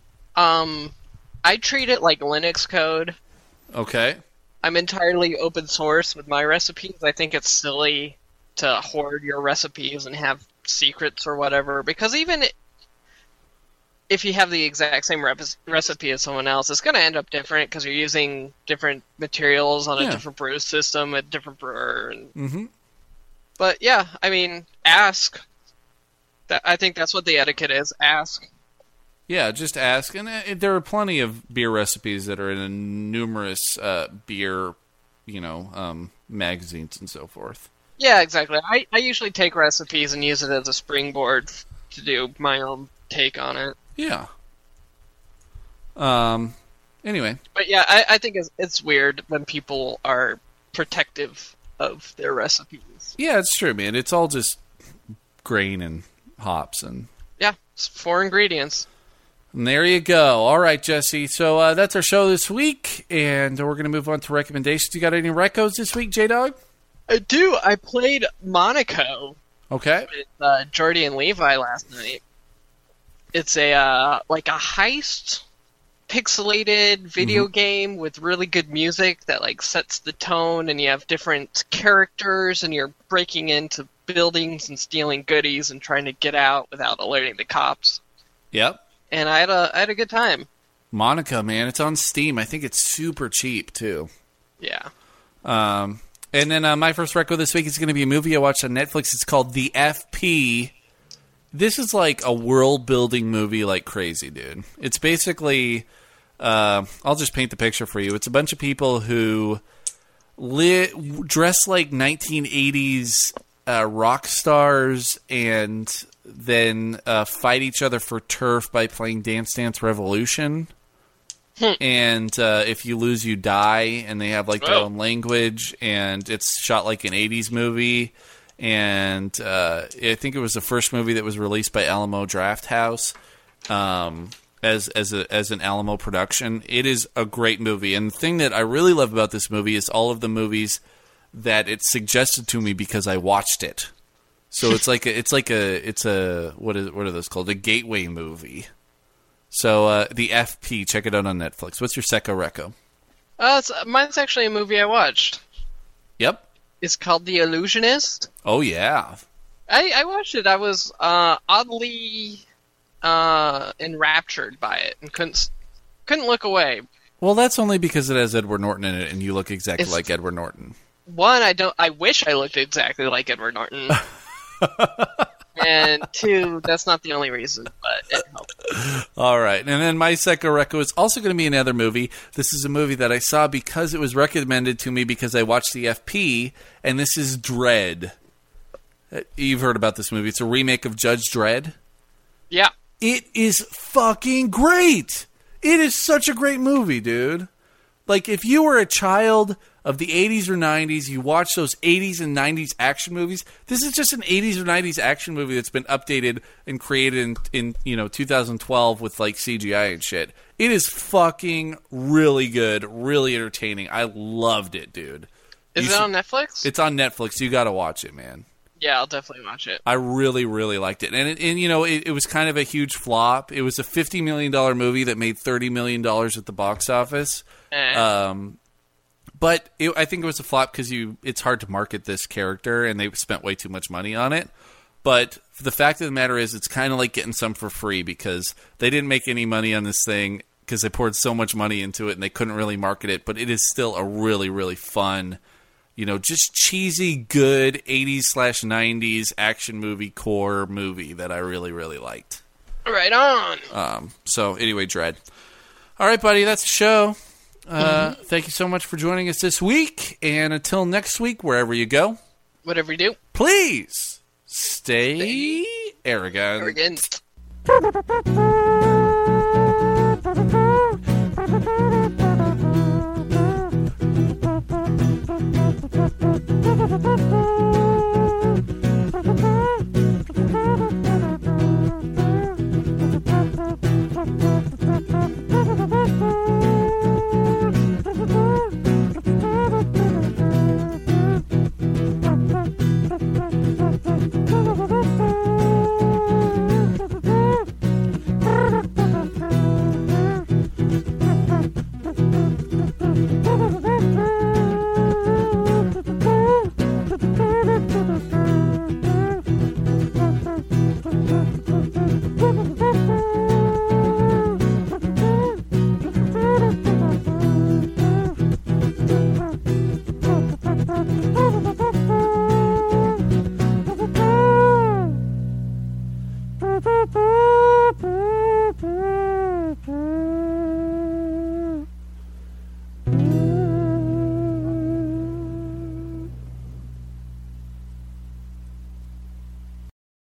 I treat it like Linux code. Okay. I'm entirely open source with my recipes. I think it's silly to hoard your recipes and have secrets or whatever, because even if you have the exact same recipe as someone else, it's going to end up different because you're using different materials on a different brew system, a different brewer. But yeah, I mean, ask. I think that's what the etiquette is. Ask. Yeah, just ask. And there are plenty of beer recipes that are in numerous beer, magazines and so forth. Yeah, exactly. I usually take recipes and use it as a springboard to do my own take on it. Yeah. Anyway. But yeah, I think it's weird when people are protective of their recipes. Yeah, it's true, man. It's all just grain and hops and... Yeah, it's 4 ingredients. And there you go. All right, Jesse. So that's our show this week, and we're going to move on to recommendations. You got any recos this week, J-Dog? I do. I played Monaco. Okay. With Jordy and Levi last night. It's a heist, pixelated video game with really good music that sets the tone, and you have different characters, and you're breaking into buildings and stealing goodies and trying to get out without alerting the cops. Yep. And I had a good time. Monaco, man, it's on Steam. I think it's super cheap too. Yeah. And then my first reco this week is going to be a movie I watched on Netflix. It's called The FP. This is like a world-building movie like crazy, dude. It's basically, I'll just paint the picture for you. It's a bunch of people who dress like 1980s rock stars and then fight each other for turf by playing Dance Dance Revolution. And if you lose, you die. And they have their own language. And it's shot like an 80s movie. And I think it was the first movie that was released by Alamo Drafthouse as an Alamo production. It is a great movie. And the thing that I really love about this movie is all of the movies that it suggested to me because I watched it. So it's a what are those called? A gateway movie. So the FP, check it out on Netflix. What's your secco reco? Mine's actually a movie I watched. Yep. It's called The Illusionist. Oh yeah. I watched it. I was oddly enraptured by it and couldn't look away. Well, that's only because it has Edward Norton in it, and you look exactly like Edward Norton. One, I wish I looked exactly like Edward Norton. And 2, that's not the only reason, but it helped. All right. And then my second reco is also going to be another movie. This is a movie that I saw because it was recommended to me because I watched the FP, and this is Dredd. You've heard about this movie. It's a remake of Judge Dredd. Yeah. It is fucking great. It is such a great movie, dude. If you were a child of the 80s or 90s, you watch those 80s and 90s action movies. This is just an 80s or 90s action movie that's been updated and created in 2012 with CGI and shit. It is fucking really good, really entertaining. I loved it, dude. Is it on Netflix? It's on Netflix. You got to watch it, man. Yeah, I'll definitely watch it. I really, really liked it. And it was kind of a huge flop. It was a $50 million movie that made $30 million at the box office. But I think it was a flop because it's hard to market this character, and they spent way too much money on it. But the fact of the matter is, it's kind of like getting some for free because they didn't make any money on this thing because they poured so much money into it, and they couldn't really market it. But it is still a really, really fun, just cheesy, good 80s/90s action movie core movie that I really, really liked. Right on. So anyway, Dredd. All right, buddy, that's the show. Thank you so much for joining us this week. And until next week, wherever you go, whatever you do, please stay arrogant.